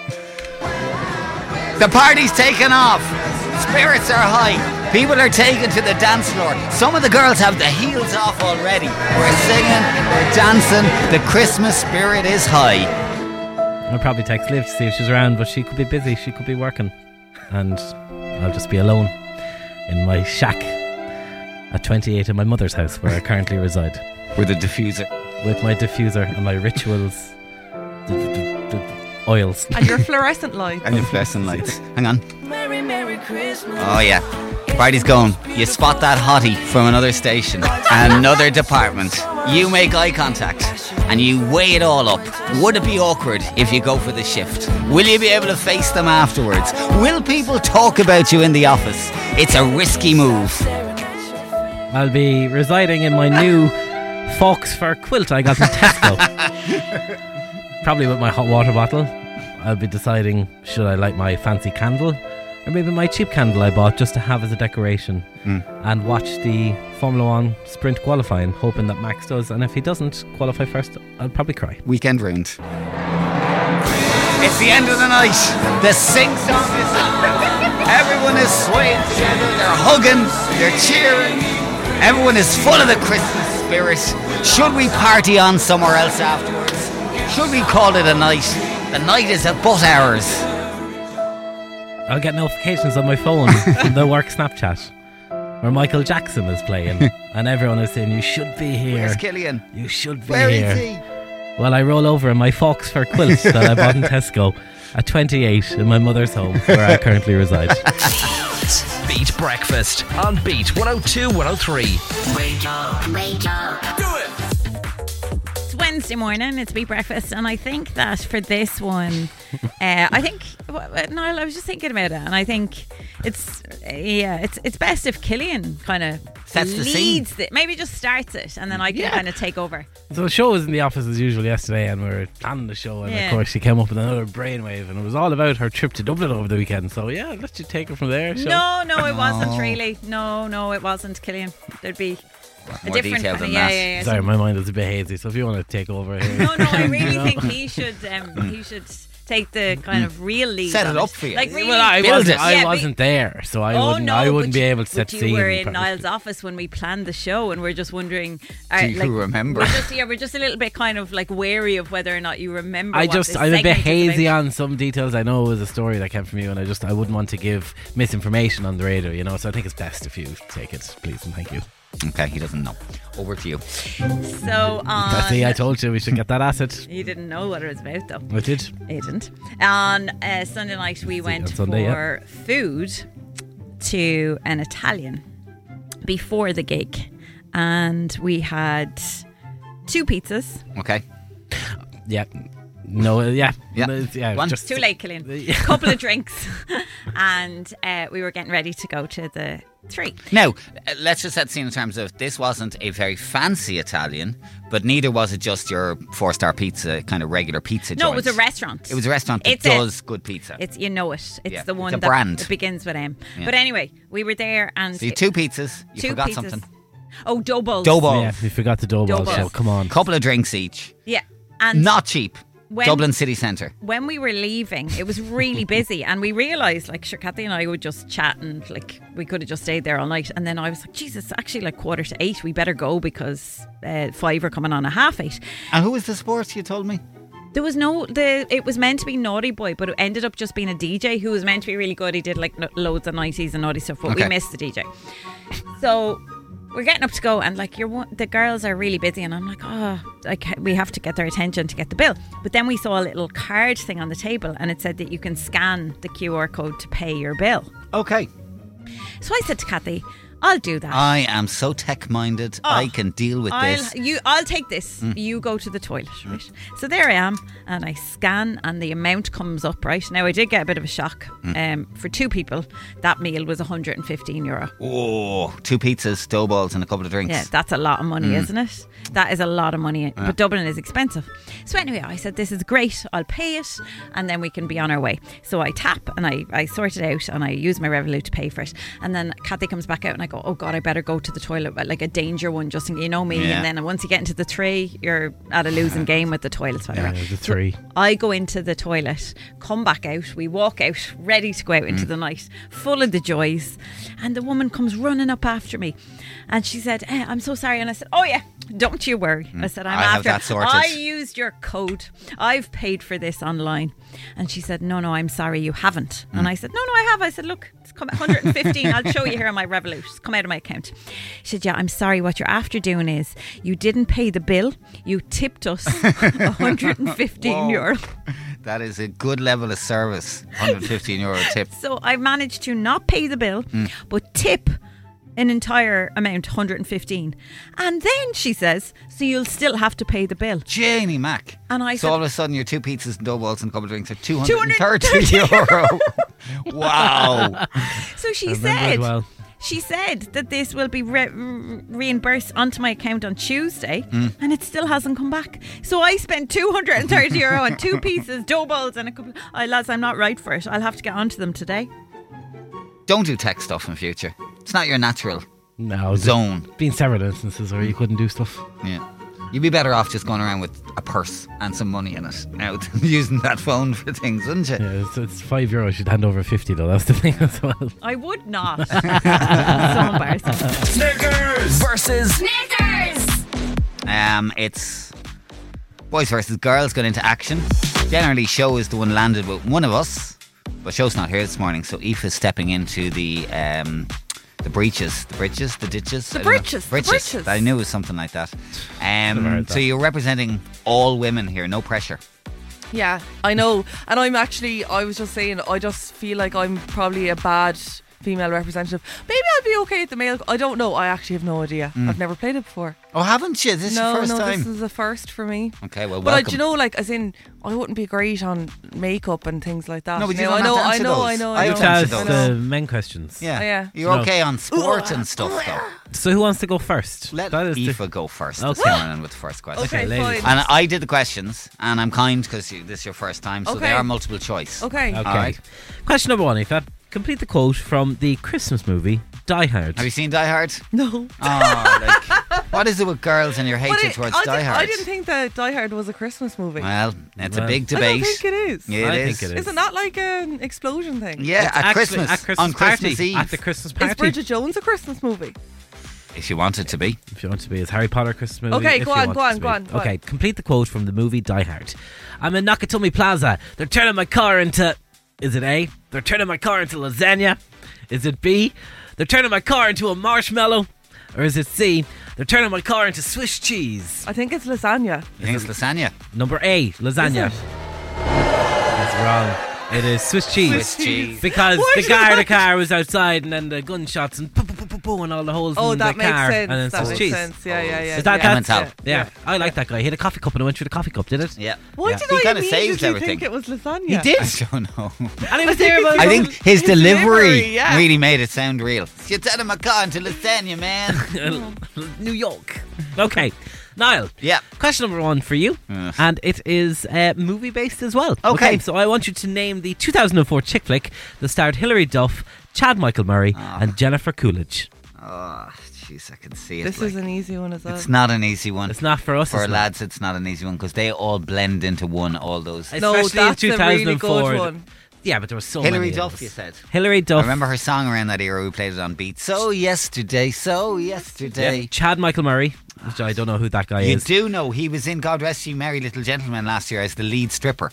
The party's taken off. Spirits are high. People are taken to the dance floor. Some of the girls have the heels off already. We're singing, we're dancing. The Christmas spirit is high. I'll probably text Liv to see if she's around, but she could be busy. She could be working. And I'll just be alone in my shack at twenty-eight in my mother's house where I currently reside. With a diffuser. With my diffuser and my rituals. The, the, the, the oils. And your fluorescent lights. And your fluorescent lights. Hang on. Merry, Merry Christmas. Oh yeah. Party's going. You spot that hottie from another station, another department. You make eye contact and you weigh it all up. Would it be awkward if you go for the shift? Will you be able to face them afterwards? Will people talk about you in the office? It's a risky move. I'll be residing in my new Fox fur quilt I got from Tesco. Probably with my hot water bottle. I'll be deciding should I light my fancy candle or maybe my cheap candle I bought just to have as a decoration Mm. and watch the Formula One sprint qualifying, hoping that Max does, and if he doesn't qualify first, I'll probably cry. Weekend round. It's the end of the night. The sing song is everyone is swaying together. They're hugging. They're cheering. Everyone is full of the Christmas spirit. Should we party on somewhere else afterwards? Should we call it a night? The night is but ours. I'll get notifications on my phone from the work Snapchat where Michael Jackson is playing and everyone is saying, "You should be here. Where's Killian? You should be Where here." is he? Well, I roll over in my Fox fur quilt that I bought in Tesco at twenty-eight in my mother's home where I currently reside. Beat Breakfast on Beat one oh two one oh three. Wake up, wake up. It's Wednesday morning, it's Beat Breakfast, and I think that for this one, uh, I think, well, Niall, I was just thinking about it, and I think it's, uh, yeah, it's it's best if Killian kind of Sets the scene. leads it, maybe just starts it, and then I can Yeah. kind of take over. So the show was in the office as usual yesterday and we were planning the show and Yeah. of course she came up with another brainwave and it was all about her trip to Dublin over the weekend. So yeah, let's just take it from there. shall No, no, it No. wasn't really. No, no, it wasn't, Killian. There'd be a More different detail than yeah, that. yeah, yeah. Sorry, my mind is a bit hazy, so if you want to take over here. No, no, I really You know? think he should. Um, he should take the kind of real lead. Set on it up for you. Like really, Well, I Build wasn't, it. I Yeah, but- wasn't there, so I oh wouldn't. no, I wouldn't but be you- able to set but scene. you were in perfectly. Niall's office when we planned the show, and we're just wondering. uh, Do you like, remember? We're just, yeah, we're just a little bit kind of like wary of whether or not you remember. I what just, this I'm a bit segment is hazy about. on some details. I know it was a story that came from you, and I just, I wouldn't want to give misinformation on the radio, you know. So I think it's best if you take it, please, and thank you. Okay, he doesn't know. Over to you. So on. That's the I told you we should get that asset. You didn't know what it was about, though. I did. He didn't. On uh, Sunday night, we went on Sunday, for food to an Italian before the gig, and we had two pizzas. Okay. Yeah. No, uh, yeah. Yeah. No, yeah Go on. just Too late, Killian. A couple of drinks, and uh, we were getting ready to go to the tree. Now, uh, let's just set the scene in terms of this wasn't a very fancy Italian, but neither was it just your four-star pizza, kind of regular pizza No, joint. it was a restaurant. It was a restaurant that It's a- does good pizza. It's you know it. It's Yeah, the it's one a that brand. it begins with M. Yeah. But anyway, we were there and So you two pizzas. You two forgot pizzas. something. Oh, dough balls. Dough balls. Yeah, we forgot the dough Dough balls, so balls. come on. Couple of drinks each. Yeah, and Not cheap. When- Dublin city centre. when we were leaving, it was really busy, and we realised, like, sure, Kathy and I would just chat, and like we could have just stayed there all night. And then I was like, Jesus, it's actually like quarter to eight. We better go because uh, five are coming on at half eight. And who was the sports you told me? There was no the. It was meant to be Naughty Boy, but it ended up just being a D J who was meant to be really good. He did like no- loads of nineties and naughty stuff, but Okay. we missed the D J. So we're getting up to go, and like you're one, the girls are really busy, and I'm like, oh, like we have to get their attention to get the bill. But then we saw a little card thing on the table, and it said that you can scan the Q R code to pay your bill. Okay. So I said to Kathy, I'll do that. I am so tech-minded. Oh, I can deal with I'll, this. You, I'll take this. Mm. You go to the toilet, right? So there I am, and I scan, and the amount comes up, right? Now, I did get a bit of a shock. Mm. Um, for two people, that meal was one hundred fifteen euro. Oh, two pizzas, dough balls, and a couple of drinks. Yeah, that's a lot of money, Mm. isn't it? That is a lot of money, Yeah. but Dublin is expensive. So anyway, I said, this is great. I'll pay it, and then we can be on our way. So I tap, and I, I sort it out, and I use my Revolut to pay for it. And then Kathy comes back out, and I go, oh God, I better go to the toilet, like a danger one, just in, you know me. Yeah. And then once you get into the tray, you're at a losing game with the toilets. Yeah, Whatever. the three. So I go into the toilet, come back out, we walk out, ready to go out into Mm. the night, full of the joys. And the woman comes running up after me, and she said, eh, I'm so sorry. And I said, oh yeah, don't you worry. I said, I'm I have after. that sorted. I used your code. I've paid for this online. And she said, no, no, I'm sorry, you haven't. And I said, no, no, I have. I said, look, it's come one hundred fifteen. I'll show you here on my Revolut. It's come out of my account. She said, yeah, I'm sorry. What you're after doing is you didn't pay the bill. You tipped us one hundred fifteen Whoa. euro. That is a good level of service. one hundred fifteen euro tip. So I managed to not pay the bill, Mm. but tip an entire amount, one hundred fifteen. And then she says, so you'll still have to pay the bill. Janie Mac. And I so said, all of a sudden your two pizzas and dough balls and a couple of drinks are two hundred thirty two hundred thirty euro. Wow. So she I've remembered said, well. she said that this will be re- re- reimbursed onto my account on Tuesday, Mm. and it still hasn't come back. So I spent two hundred thirty euro on two pizzas, dough balls, and a couple. I lads, I'm not right for it. I'll have to get onto them today. Don't do tech stuff in future. It's not your natural No, zone. there's been several instances where you couldn't do stuff. Yeah. You'd be better off just going around with a purse and some money in it now than using that phone for things, wouldn't you? Yeah, it's, it's five euros. You'd hand over fifty though. That's the thing as well. I would not. So embarrassing. Snickers versus Snickers! Um, it's boys versus girls got into action. Generally, Show is the one landed with one of us, but Show's not here this morning, so Aoife's stepping into the um, the breaches, the bridges, the ditches. The I don't know. breaches, the bridges. breaches. I knew it was something like that. Never Um, heard so that. you're representing all women here, no pressure. Yeah, I know. And I'm actually, I was just saying, I just feel like I'm probably a bad female representative. Maybe I'll be okay at the male. I don't know. I actually have no idea. Mm. I've never played it before. Oh, haven't you? This is no, your first no, time. this is a first for me. Okay, well, But I, welcome. do you know, like, as in, I wouldn't be great on makeup and things like that. No, but you know, don't I know, have to I answer know, those. I know, I I have know. to answer As those. the men questions. Yeah. Oh, yeah. You're No. okay on sport and stuff, though. So who wants to go first? Let That is the- Aoife go first. Okay. This morning with the first question. Okay, Okay, ladies. fine. And I did the questions, and I'm kind because this is your first time, so they Okay. are multiple choice. Okay. Okay. All right. Question number one, Aoife. Complete the quote from the Christmas movie Die Hard. Have you seen Die Hard? No. Oh, like, what is it with girls and your But hatred it- towards I, Die did, Hard? I didn't think that Die Hard was a Christmas movie. Well, it's a Well, big I debate. don't think it is. Yeah, it I is. think it Is it not like an explosion thing? Yeah, It's at actually Christmas, at Christmas on Christmas party, Eve. At the Christmas party. Is Bridget Jones a Christmas movie? If you want it to be. If you want to be, as Harry Potter Christmas movie. Okay, if go you on, want go it on, to go be. on, go on. Okay, complete the quote from the movie Die Hard. I'm in Nakatomi Plaza. They're turning my car into. Is it A? They're turning my car into lasagna. Is it B? They're turning my car into a marshmallow. Or is it C? They're turning my car into Swiss cheese. I think it's lasagna. You think it's lasagna? Number A, lasagna. Is it? That's wrong. It is Swiss cheese. Swiss cheese. Because Why the did guy in I- the car was outside and then the gunshots and pop, pop, pop, pop, boom, and all the holes Oh, in that the makes car, sense. and then that says makes cheese. sense. Yeah, yeah, yeah. Is that yeah. that? Emmental. Yeah. Yeah. I like that guy. He had a coffee cup and it went through the coffee cup, did it? Yeah. Why Yeah. did He I kinda saves immediately everything. think it was lasagna? He did. I don't know. And he was there about I think his, His delivery, delivery, yeah. really made it sound real. You're telling my car into lasagna, man. New York. Okay, Niall. Yeah. Question number one for you, Ugh. and it is uh, movie based as well. Okay. So I want you to name the two thousand four chick flick that starred Hilary Duff, Chad Michael Murray, Ah. and Jennifer Coolidge. Oh, jeez, I can see it. This like. is an easy one as well. It's not an easy one. It's not for us. For it's not. lads, it's not an easy one because they all blend into one. All those. It's- no, especially in that's a really two thousand four. good one. Yeah, but there was so Hilary many. of Duff, us. you said. Hilary I Duff. remember her song around that era. We played it on beat. So yesterday, so yesterday. Yeah. Chad Michael Murray, which I don't know who that guy You is. do know he was in God Rest You Merry Little Gentleman last year as the lead stripper.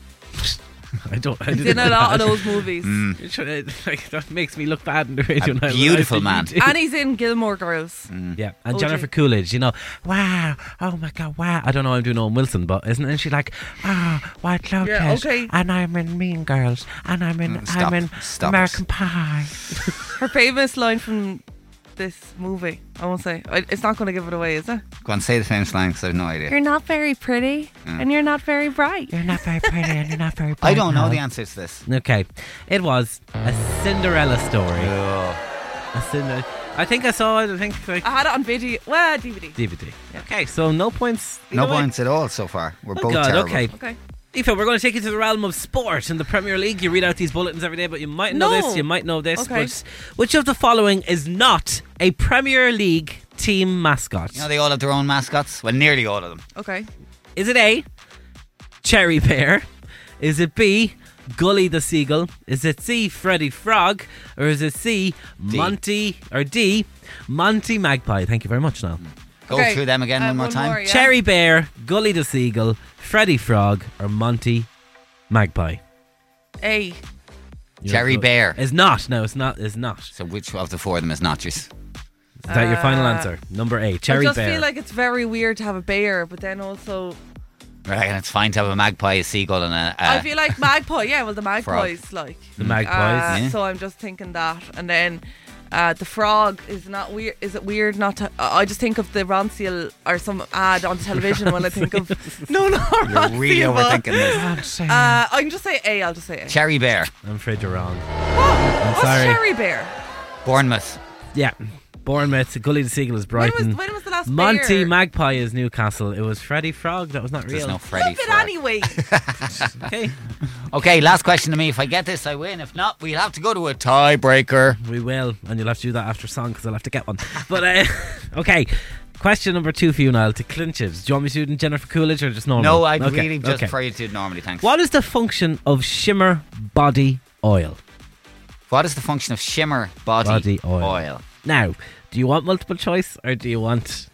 I don't. I He's didn't in a know lot of that. those movies. Mm. You're trying to- like, that makes me look bad in the radio. A now, but I beautiful think man. you do. And he's in Gilmore Girls. Yeah, and O J. Jennifer Coolidge, you know, wow, oh my god, wow. I don't know, I'm doing Owen Wilson, but isn't and she's like, ah, oh, White Lotus, Yeah, okay. and I'm in Mean Girls, and I'm in, Mm, stop, I'm in stop American it. Pie. Her famous line from this movie. I won't say. I, it's not going to give it away, is it? Go on, say the famous line because I have no idea. You're not very pretty, and you're not very bright. You're not very pretty, and you're not very. I bright don't know now. the answer to this. Okay, it was a Cinderella story. Oh. A Cinder- I think I saw it. I think like I had it on video. Well, D V D. D V D. Okay, so no points. No either way. points at all so far. We're Oh both God, terrible. okay. Okay. Aoife, we're going to take you to the realm of sport in the Premier League. You read out these bulletins every day, but you might know No. this, you might know this. Okay. But which of the following is not a Premier League team mascot? You know they all have their own mascots? Well, nearly all of them. Okay. Is it A, Cherry Bear? Is it B, Gully the Seagull? Is it C, Freddy Frog? Or is it C, D. Monty, or D, Monty Magpie? Thank you very much, Niall. Go Okay. through them again Uh, one more one time. more, yeah. Cherry Bear, Gully the Seagull, Freddy Frog, or Monty Magpie? A. You're Cherry good. Bear. Is not. No, it's not. Is not. So which of the four of them is not yours? Is that your final Uh, answer? Number eight, Cherry I just Bear. feel like it's very weird to have a bear, but then also Right, and it's fine to have a magpie, a seagull, and a. a I feel like magpie. Yeah, well, the magpies like the Uh, Magpies. Yeah. So I'm just thinking that, and then uh, the frog is not weird. Is it weird not to? Uh, I just think of the Ronseal or some ad on television when I think of no, no, You're Ronseal, really but, overthinking this. Uh, I can just say A. I'll just say A. Cherry Bear, I'm afraid you're wrong. What? What's sorry. Cherry Bear? Bournemouth. Yeah. Bournemouth, Gully the Seagull is When Brighton. was, when was the last Monty bear? Magpie is Newcastle. It was Freddy Frog. That was not There's real. no Freddy Love it Frog. anyway. Okay. Okay, last question to me. If I get this, I win. If not, we'll have to go to a tiebreaker. We will, and you'll have to do that after song because I'll have to get one. But uh, okay, question number two for you, Niall. To clinch it, do you want me to do it in Jennifer Coolidge or just normal? No, I'd Okay, really just okay. prefer you to do it normally, thanks. What is the function of shimmer body oil? What is the function of shimmer body, Body oil. oil? Now, do you want multiple choice or do you want?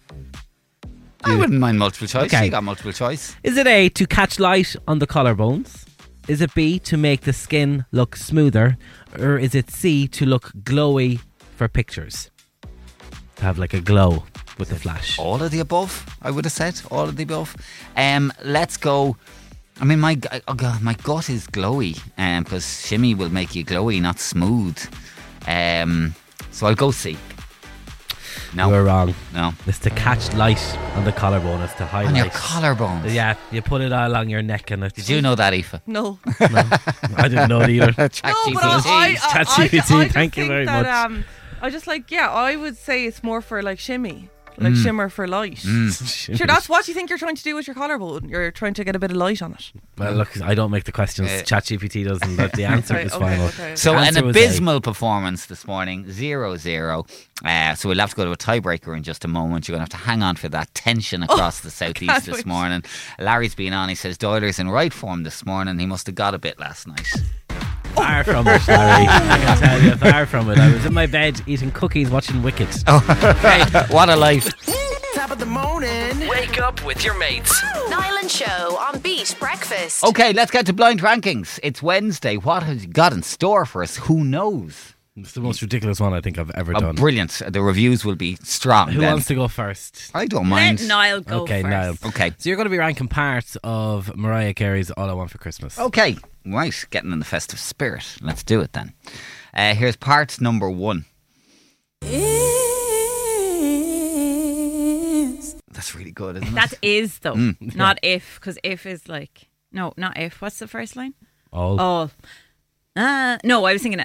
I wouldn't mind multiple choice. Okay. You got multiple choice. Is it A, to catch light on the collarbones? Is it B, to make the skin look smoother? Or is it C, to look glowy for pictures? To have like a glow with the flash. All of the above, I would have said. All of the above. Um, let's go. I mean, my gu- oh God, my gut is glowy, um, because shimmy will make you glowy, not smooth. Um, so I'll go C. No, You were wrong. no. It's to catch light on the collarbone. It's to highlight. On your collarbone. Yeah, you put it all along your neck and it's... Did you know that, Aoife? No. I didn't know it either. Chat No, G P T. but I, I, I, I, ChatGPT, I just thank think you very that, much. Um, I just like, yeah, I would say it's more for like shimmy, like Mm. shimmer for light. Sure, that's what you think you're trying to do with your collarbone. You're trying to get a bit of light on it. Well, look, I don't make the questions. Uh, ChatGPT does, and that the answer Right, is okay, final. okay. So Answer an was A. abysmal performance this morning, zero zero. Uh, so we'll have to go to a tiebreaker in just a moment. You're going to have to hang on for that tension across the southeast can't this wait. morning. Larry's been on. He says Doyler's in right form this morning. He must have got a bit last night. Far from it, Larry. I can tell you, far from it. I was in my bed eating cookies, watching Wicked. Hey, what a life! Top of the morning. Wake up with your mates. Niall and Show on Beat Breakfast. Okay, let's get to blind rankings. It's Wednesday. What has you got in store for us? Who knows? It's the most ridiculous one I think I've ever Oh, done. brilliant. The reviews will be strong. Who then. wants to go first? I don't mind. Let Niall go okay, first. Niall. Okay. So you're going to be ranking parts of Mariah Carey's All I Want for Christmas. Okay, right. Getting in the festive spirit. Let's do it then. Uh, here's part number one. That's really good, isn't it? That is though, Mm. not if, because if is like no, not if. What's the first line? All. All. Uh, no, I was thinking. Uh,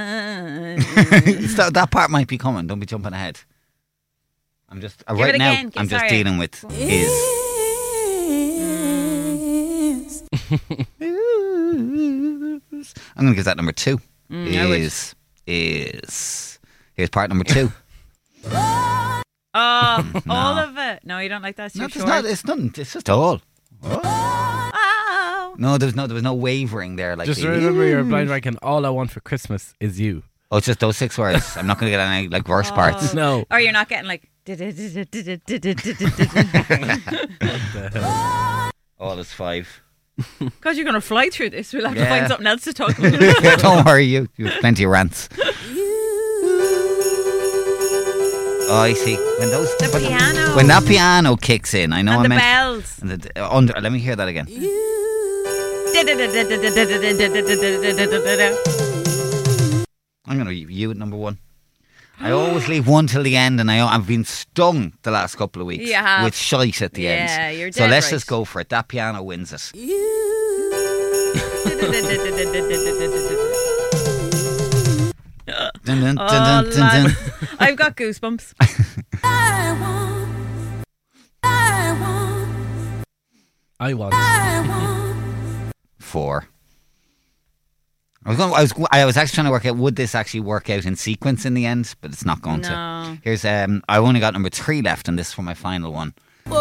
So that part might be coming. Don't be jumping ahead. I'm just uh, Give right it now. again. I'm just Sorry. dealing with is. I'm going to give that number two. Mm, I would. is is here's part number two. oh, all of it. No, you don't like that. It's too No, it's short. not. It's nothing. It's just all. Oh. No, there was no. There was no wavering there. Like Just the- remember your blind ranking. All I want for Christmas is you. Oh, it's just those six words. I'm not going to get any like verse parts. No. Or you're not getting like. All is five. God, you're gonna fly through this. We'll have to Yeah. find something else to talk about. Don't worry, you. You have plenty of rants. Oh, I see. When those The when, piano. when that piano kicks in, I know And I the meant bells. and the, uh, under. Let me hear that again. I'm going to you at number one. I always leave one till the end, and I, I've been stung the last couple of weeks You have. with shite at the Yeah, end. you're so dead let's right. just go for it. That piano wins it. Dun, dun, dun, Oh, dun, dun, dun. lad. I've got goosebumps. I want. Four. I was going. I was. I was actually trying to work out would this actually work out in sequence in the end, but it's not going No. to. Here's um. I only got number three left, and this is for my final one.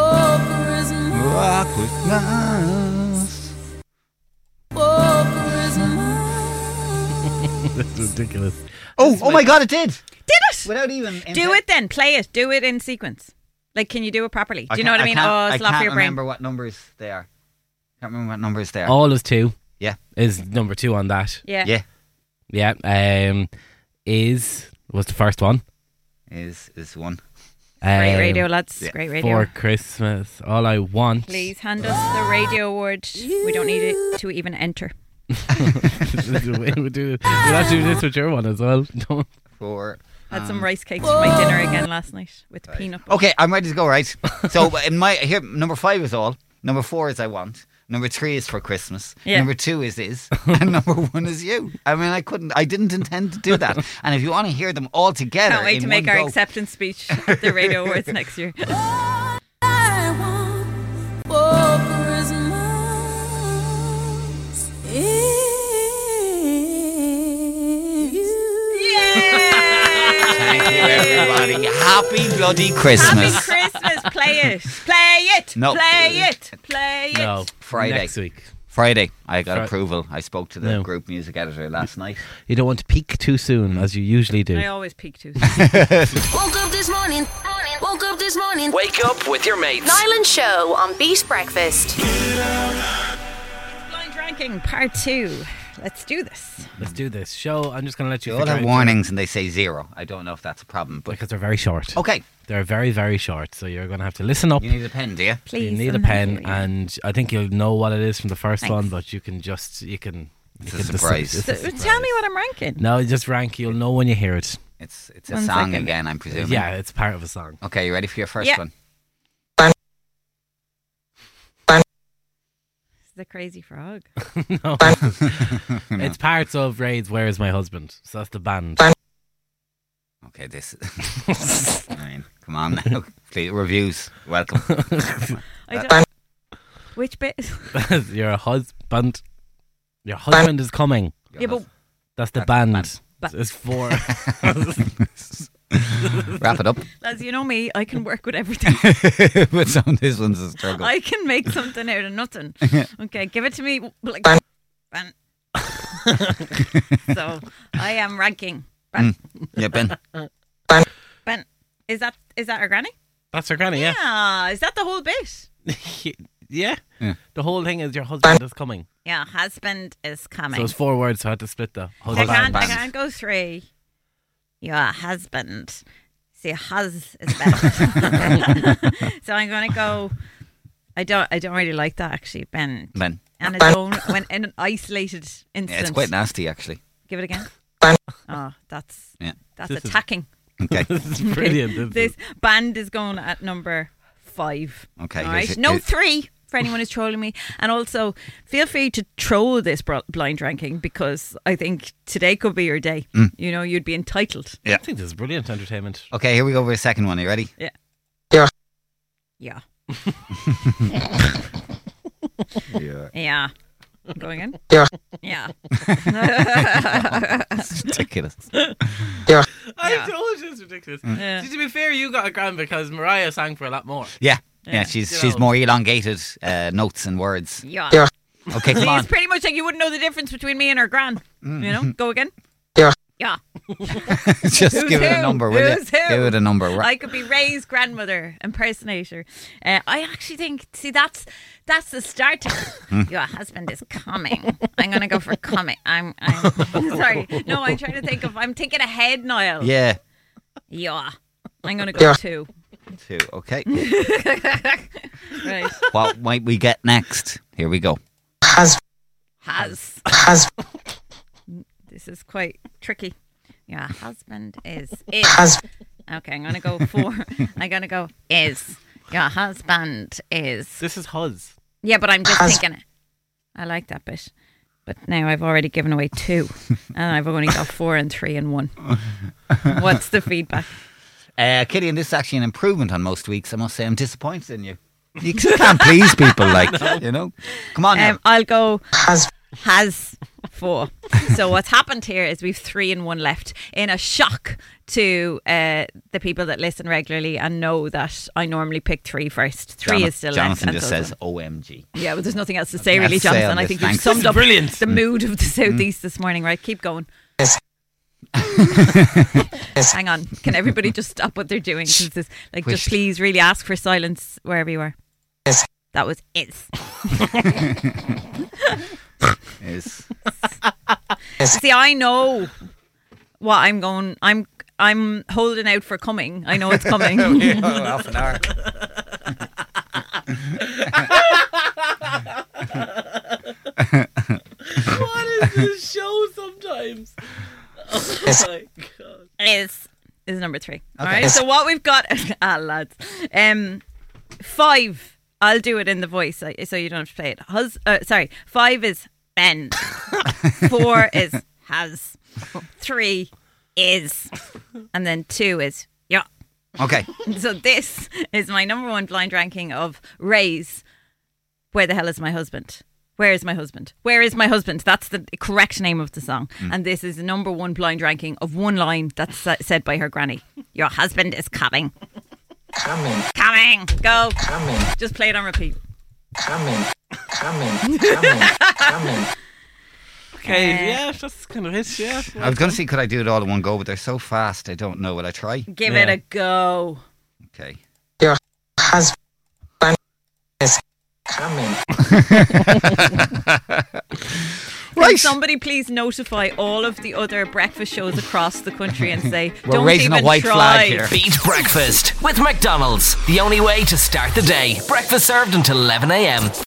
That's ridiculous. Oh, oh my God! It did. Did it? Without even Do it then. Play it. Do it in sequence. Like, can you do it properly? Do you know can't- what I mean? can't- Oh, I it's a lot can't for your brain. remember what numbers they are. Can't remember what numbers they are. All is two. Yeah. Is number two on that. Yeah. Yeah. Yeah. Um, is was the first one. Is is one. Great Um, radio, lads. yeah. Great radio. For Christmas, all I want. Please hand us the radio award. We don't need it to even enter. we'll, do, we'll have to do this with your one as well. Don't- Four. Had Um, some rice cakes for my dinner again last night with peanut butter. Okay, I'm ready to go. Right. So in my here, number five is all. Number four is I want. Number three is for Christmas. Yeah. Number two is is, and number one is you. I mean, I couldn't. I didn't intend to do that. And if you want to hear them all together, Can't wait in to make one our go, acceptance speech at the radio awards next year. Thank you, everybody. Happy bloody Christmas. Happy Christmas. Play it. Play it. No. Play it. Play it. no. Friday. Next week. Friday, I got Fri- approval. I spoke to the No. group music editor last night. You don't want to peak too soon, as you usually do. I always peak too. Woke up this morning. Woke up this morning. Wake up with your mates. Niall and Show on Beat Breakfast. Blind ranking part two. Let's do this. Let's do this. Show, I'm just going to let They you all figure have out- warnings and they say zero. I don't know if that's a problem, but Because they're very short. okay. They're very, very short. So you're going to have to listen up. You need a pen, do you? Please. you need a and pen, thank you. and I think you'll know what it is from the first Thanks. one, but you can just, you can... You It's a can decide- surprise. it's a So, surprise. tell me what I'm ranking. No, just rank. You'll know when you hear it. It's it's a One song second. again, I'm presuming. Yeah, it's part of a song. Okay, you ready for your first Yeah. one? It's the Crazy Frog. No. It's parts of Raids Where's My Husband. So that's the band. Okay, this. I mean, come on now. Please, reviews. Welcome. I don't, which bit? Your husband. Your husband is coming. Yeah, but That's the That's band. band. Ba- It's four. Wrap it up. lads, you know me. I can work with everything. But some this one's a struggle. I can make something out of nothing. Okay, give it to me. Like, ban. So I am ranking. Ban. Yeah, Ben. ban. Is that is that our granny? That's her granny, yeah. Yeah. Is that the whole bit? yeah. Yeah. The whole thing is your husband is coming. Yeah. Husband is coming. So it's four words, so I had to split the I husband. can't. I band. can't go three. Your husband. See, hus is better. So I'm going to go. I don't. I don't really like that actually, Ben. Ben. And its own when in an isolated incident. Yeah, it's quite nasty, actually. Give it again. Oh, that's Yeah. that's This is- attacking. Okay. This is brilliant. isn't This it? band is going at number five. Okay, All here's right. your- No here- three for anyone who's trolling me. And also, feel free to troll this br- blind ranking because I think today could be your day. Mm. You know, you'd be entitled. Yeah. I think this is brilliant entertainment. Okay, here we go for a second one. Are you ready? Yeah. Yeah. Yeah. Yeah. Yeah. Going in? Yeah. Yeah. It's ridiculous. Yeah. I Yeah. told you it's ridiculous. Yeah. See, to be fair, you got a grand because Mariah sang for a lot more. Yeah. Yeah, she's You she's know. more elongated uh, notes and words. Yeah. Yeah. Okay, come See, on. it's pretty much like you wouldn't know the difference between me and her gran. You know? Go again? Yeah. Yeah. Just Who's give it a who? number, will Who's you? who? Give it a number. Ra- I could be Ray's grandmother impersonator. Uh, I actually think, see, that's that's the start. Your husband is coming. I'm gonna go for coming. I'm. I'm sorry. No, I'm trying to think of. I'm thinking ahead, Niall. Yeah. Yeah. I'm gonna go Yeah. two. Two. Okay. Right. What might we get next? Here we go. Has. Has. Has. This is quite tricky. Your husband is is. Has. Okay, I'm gonna go four. I'm gonna go is. Your husband is. This is Huz. Yeah, but I'm just Has- thinking. I like that bit, but now I've already given away two, and I've only got four and three and one. What's the feedback? Uh, Killian, this is actually an improvement on most weeks. I must say, I'm disappointed in you. You can't please people like you know. Come on now. Um, I'll go Has. has four. So what's happened here is we've three and one left. In a shock to uh, the people that listen regularly and know that I normally pick three first. Three Jon- is still Jonathan left. and just so says O M G. yeah, but there's nothing else to say Nothing really, else to say on Jonathan. I this, think thanks. you've summed This is up brilliant. the mood of the southeast this morning. Right, keep going. Yes. Hang on. Can everybody just stop what they're doing? 'Cause this, like, Wish. just please really ask for silence wherever you are. Yes. That was is. Is See, I know what I'm going. I'm I'm holding out for coming. I know it's coming. half an hour. What is this show sometimes? Oh my God. is is number three. All Okay. right. So what we've got, ah lads, um, five. I'll do it in the voice, so so you don't have to play it. Hus, uh, sorry, five is bend. Four is has. Three is, and then two is yeah. Okay. So this is my number one blind ranking of Ray's. Where the hell is my husband? Where is my husband? Where is my husband? That's the correct name of the song. And this is the number one blind ranking of one line that's sa- said by her granny. Your husband is coming. Coming. Coming. Go. Coming. Just play it on repeat. Coming. Coming. Coming. Coming. Okay, Uh, yeah, that's kind of it, yeah. I was going to see could I do it all in one go, but they're so fast. I don't know. Will I try? Give Yeah. it a go. Okay. Your husband is coming. Can somebody please notify all of the other breakfast shows across the country and say, We're don't raising a even white try. flag here. Beat breakfast with McDonald's. The only way to start the day. Breakfast served until eleven a.m.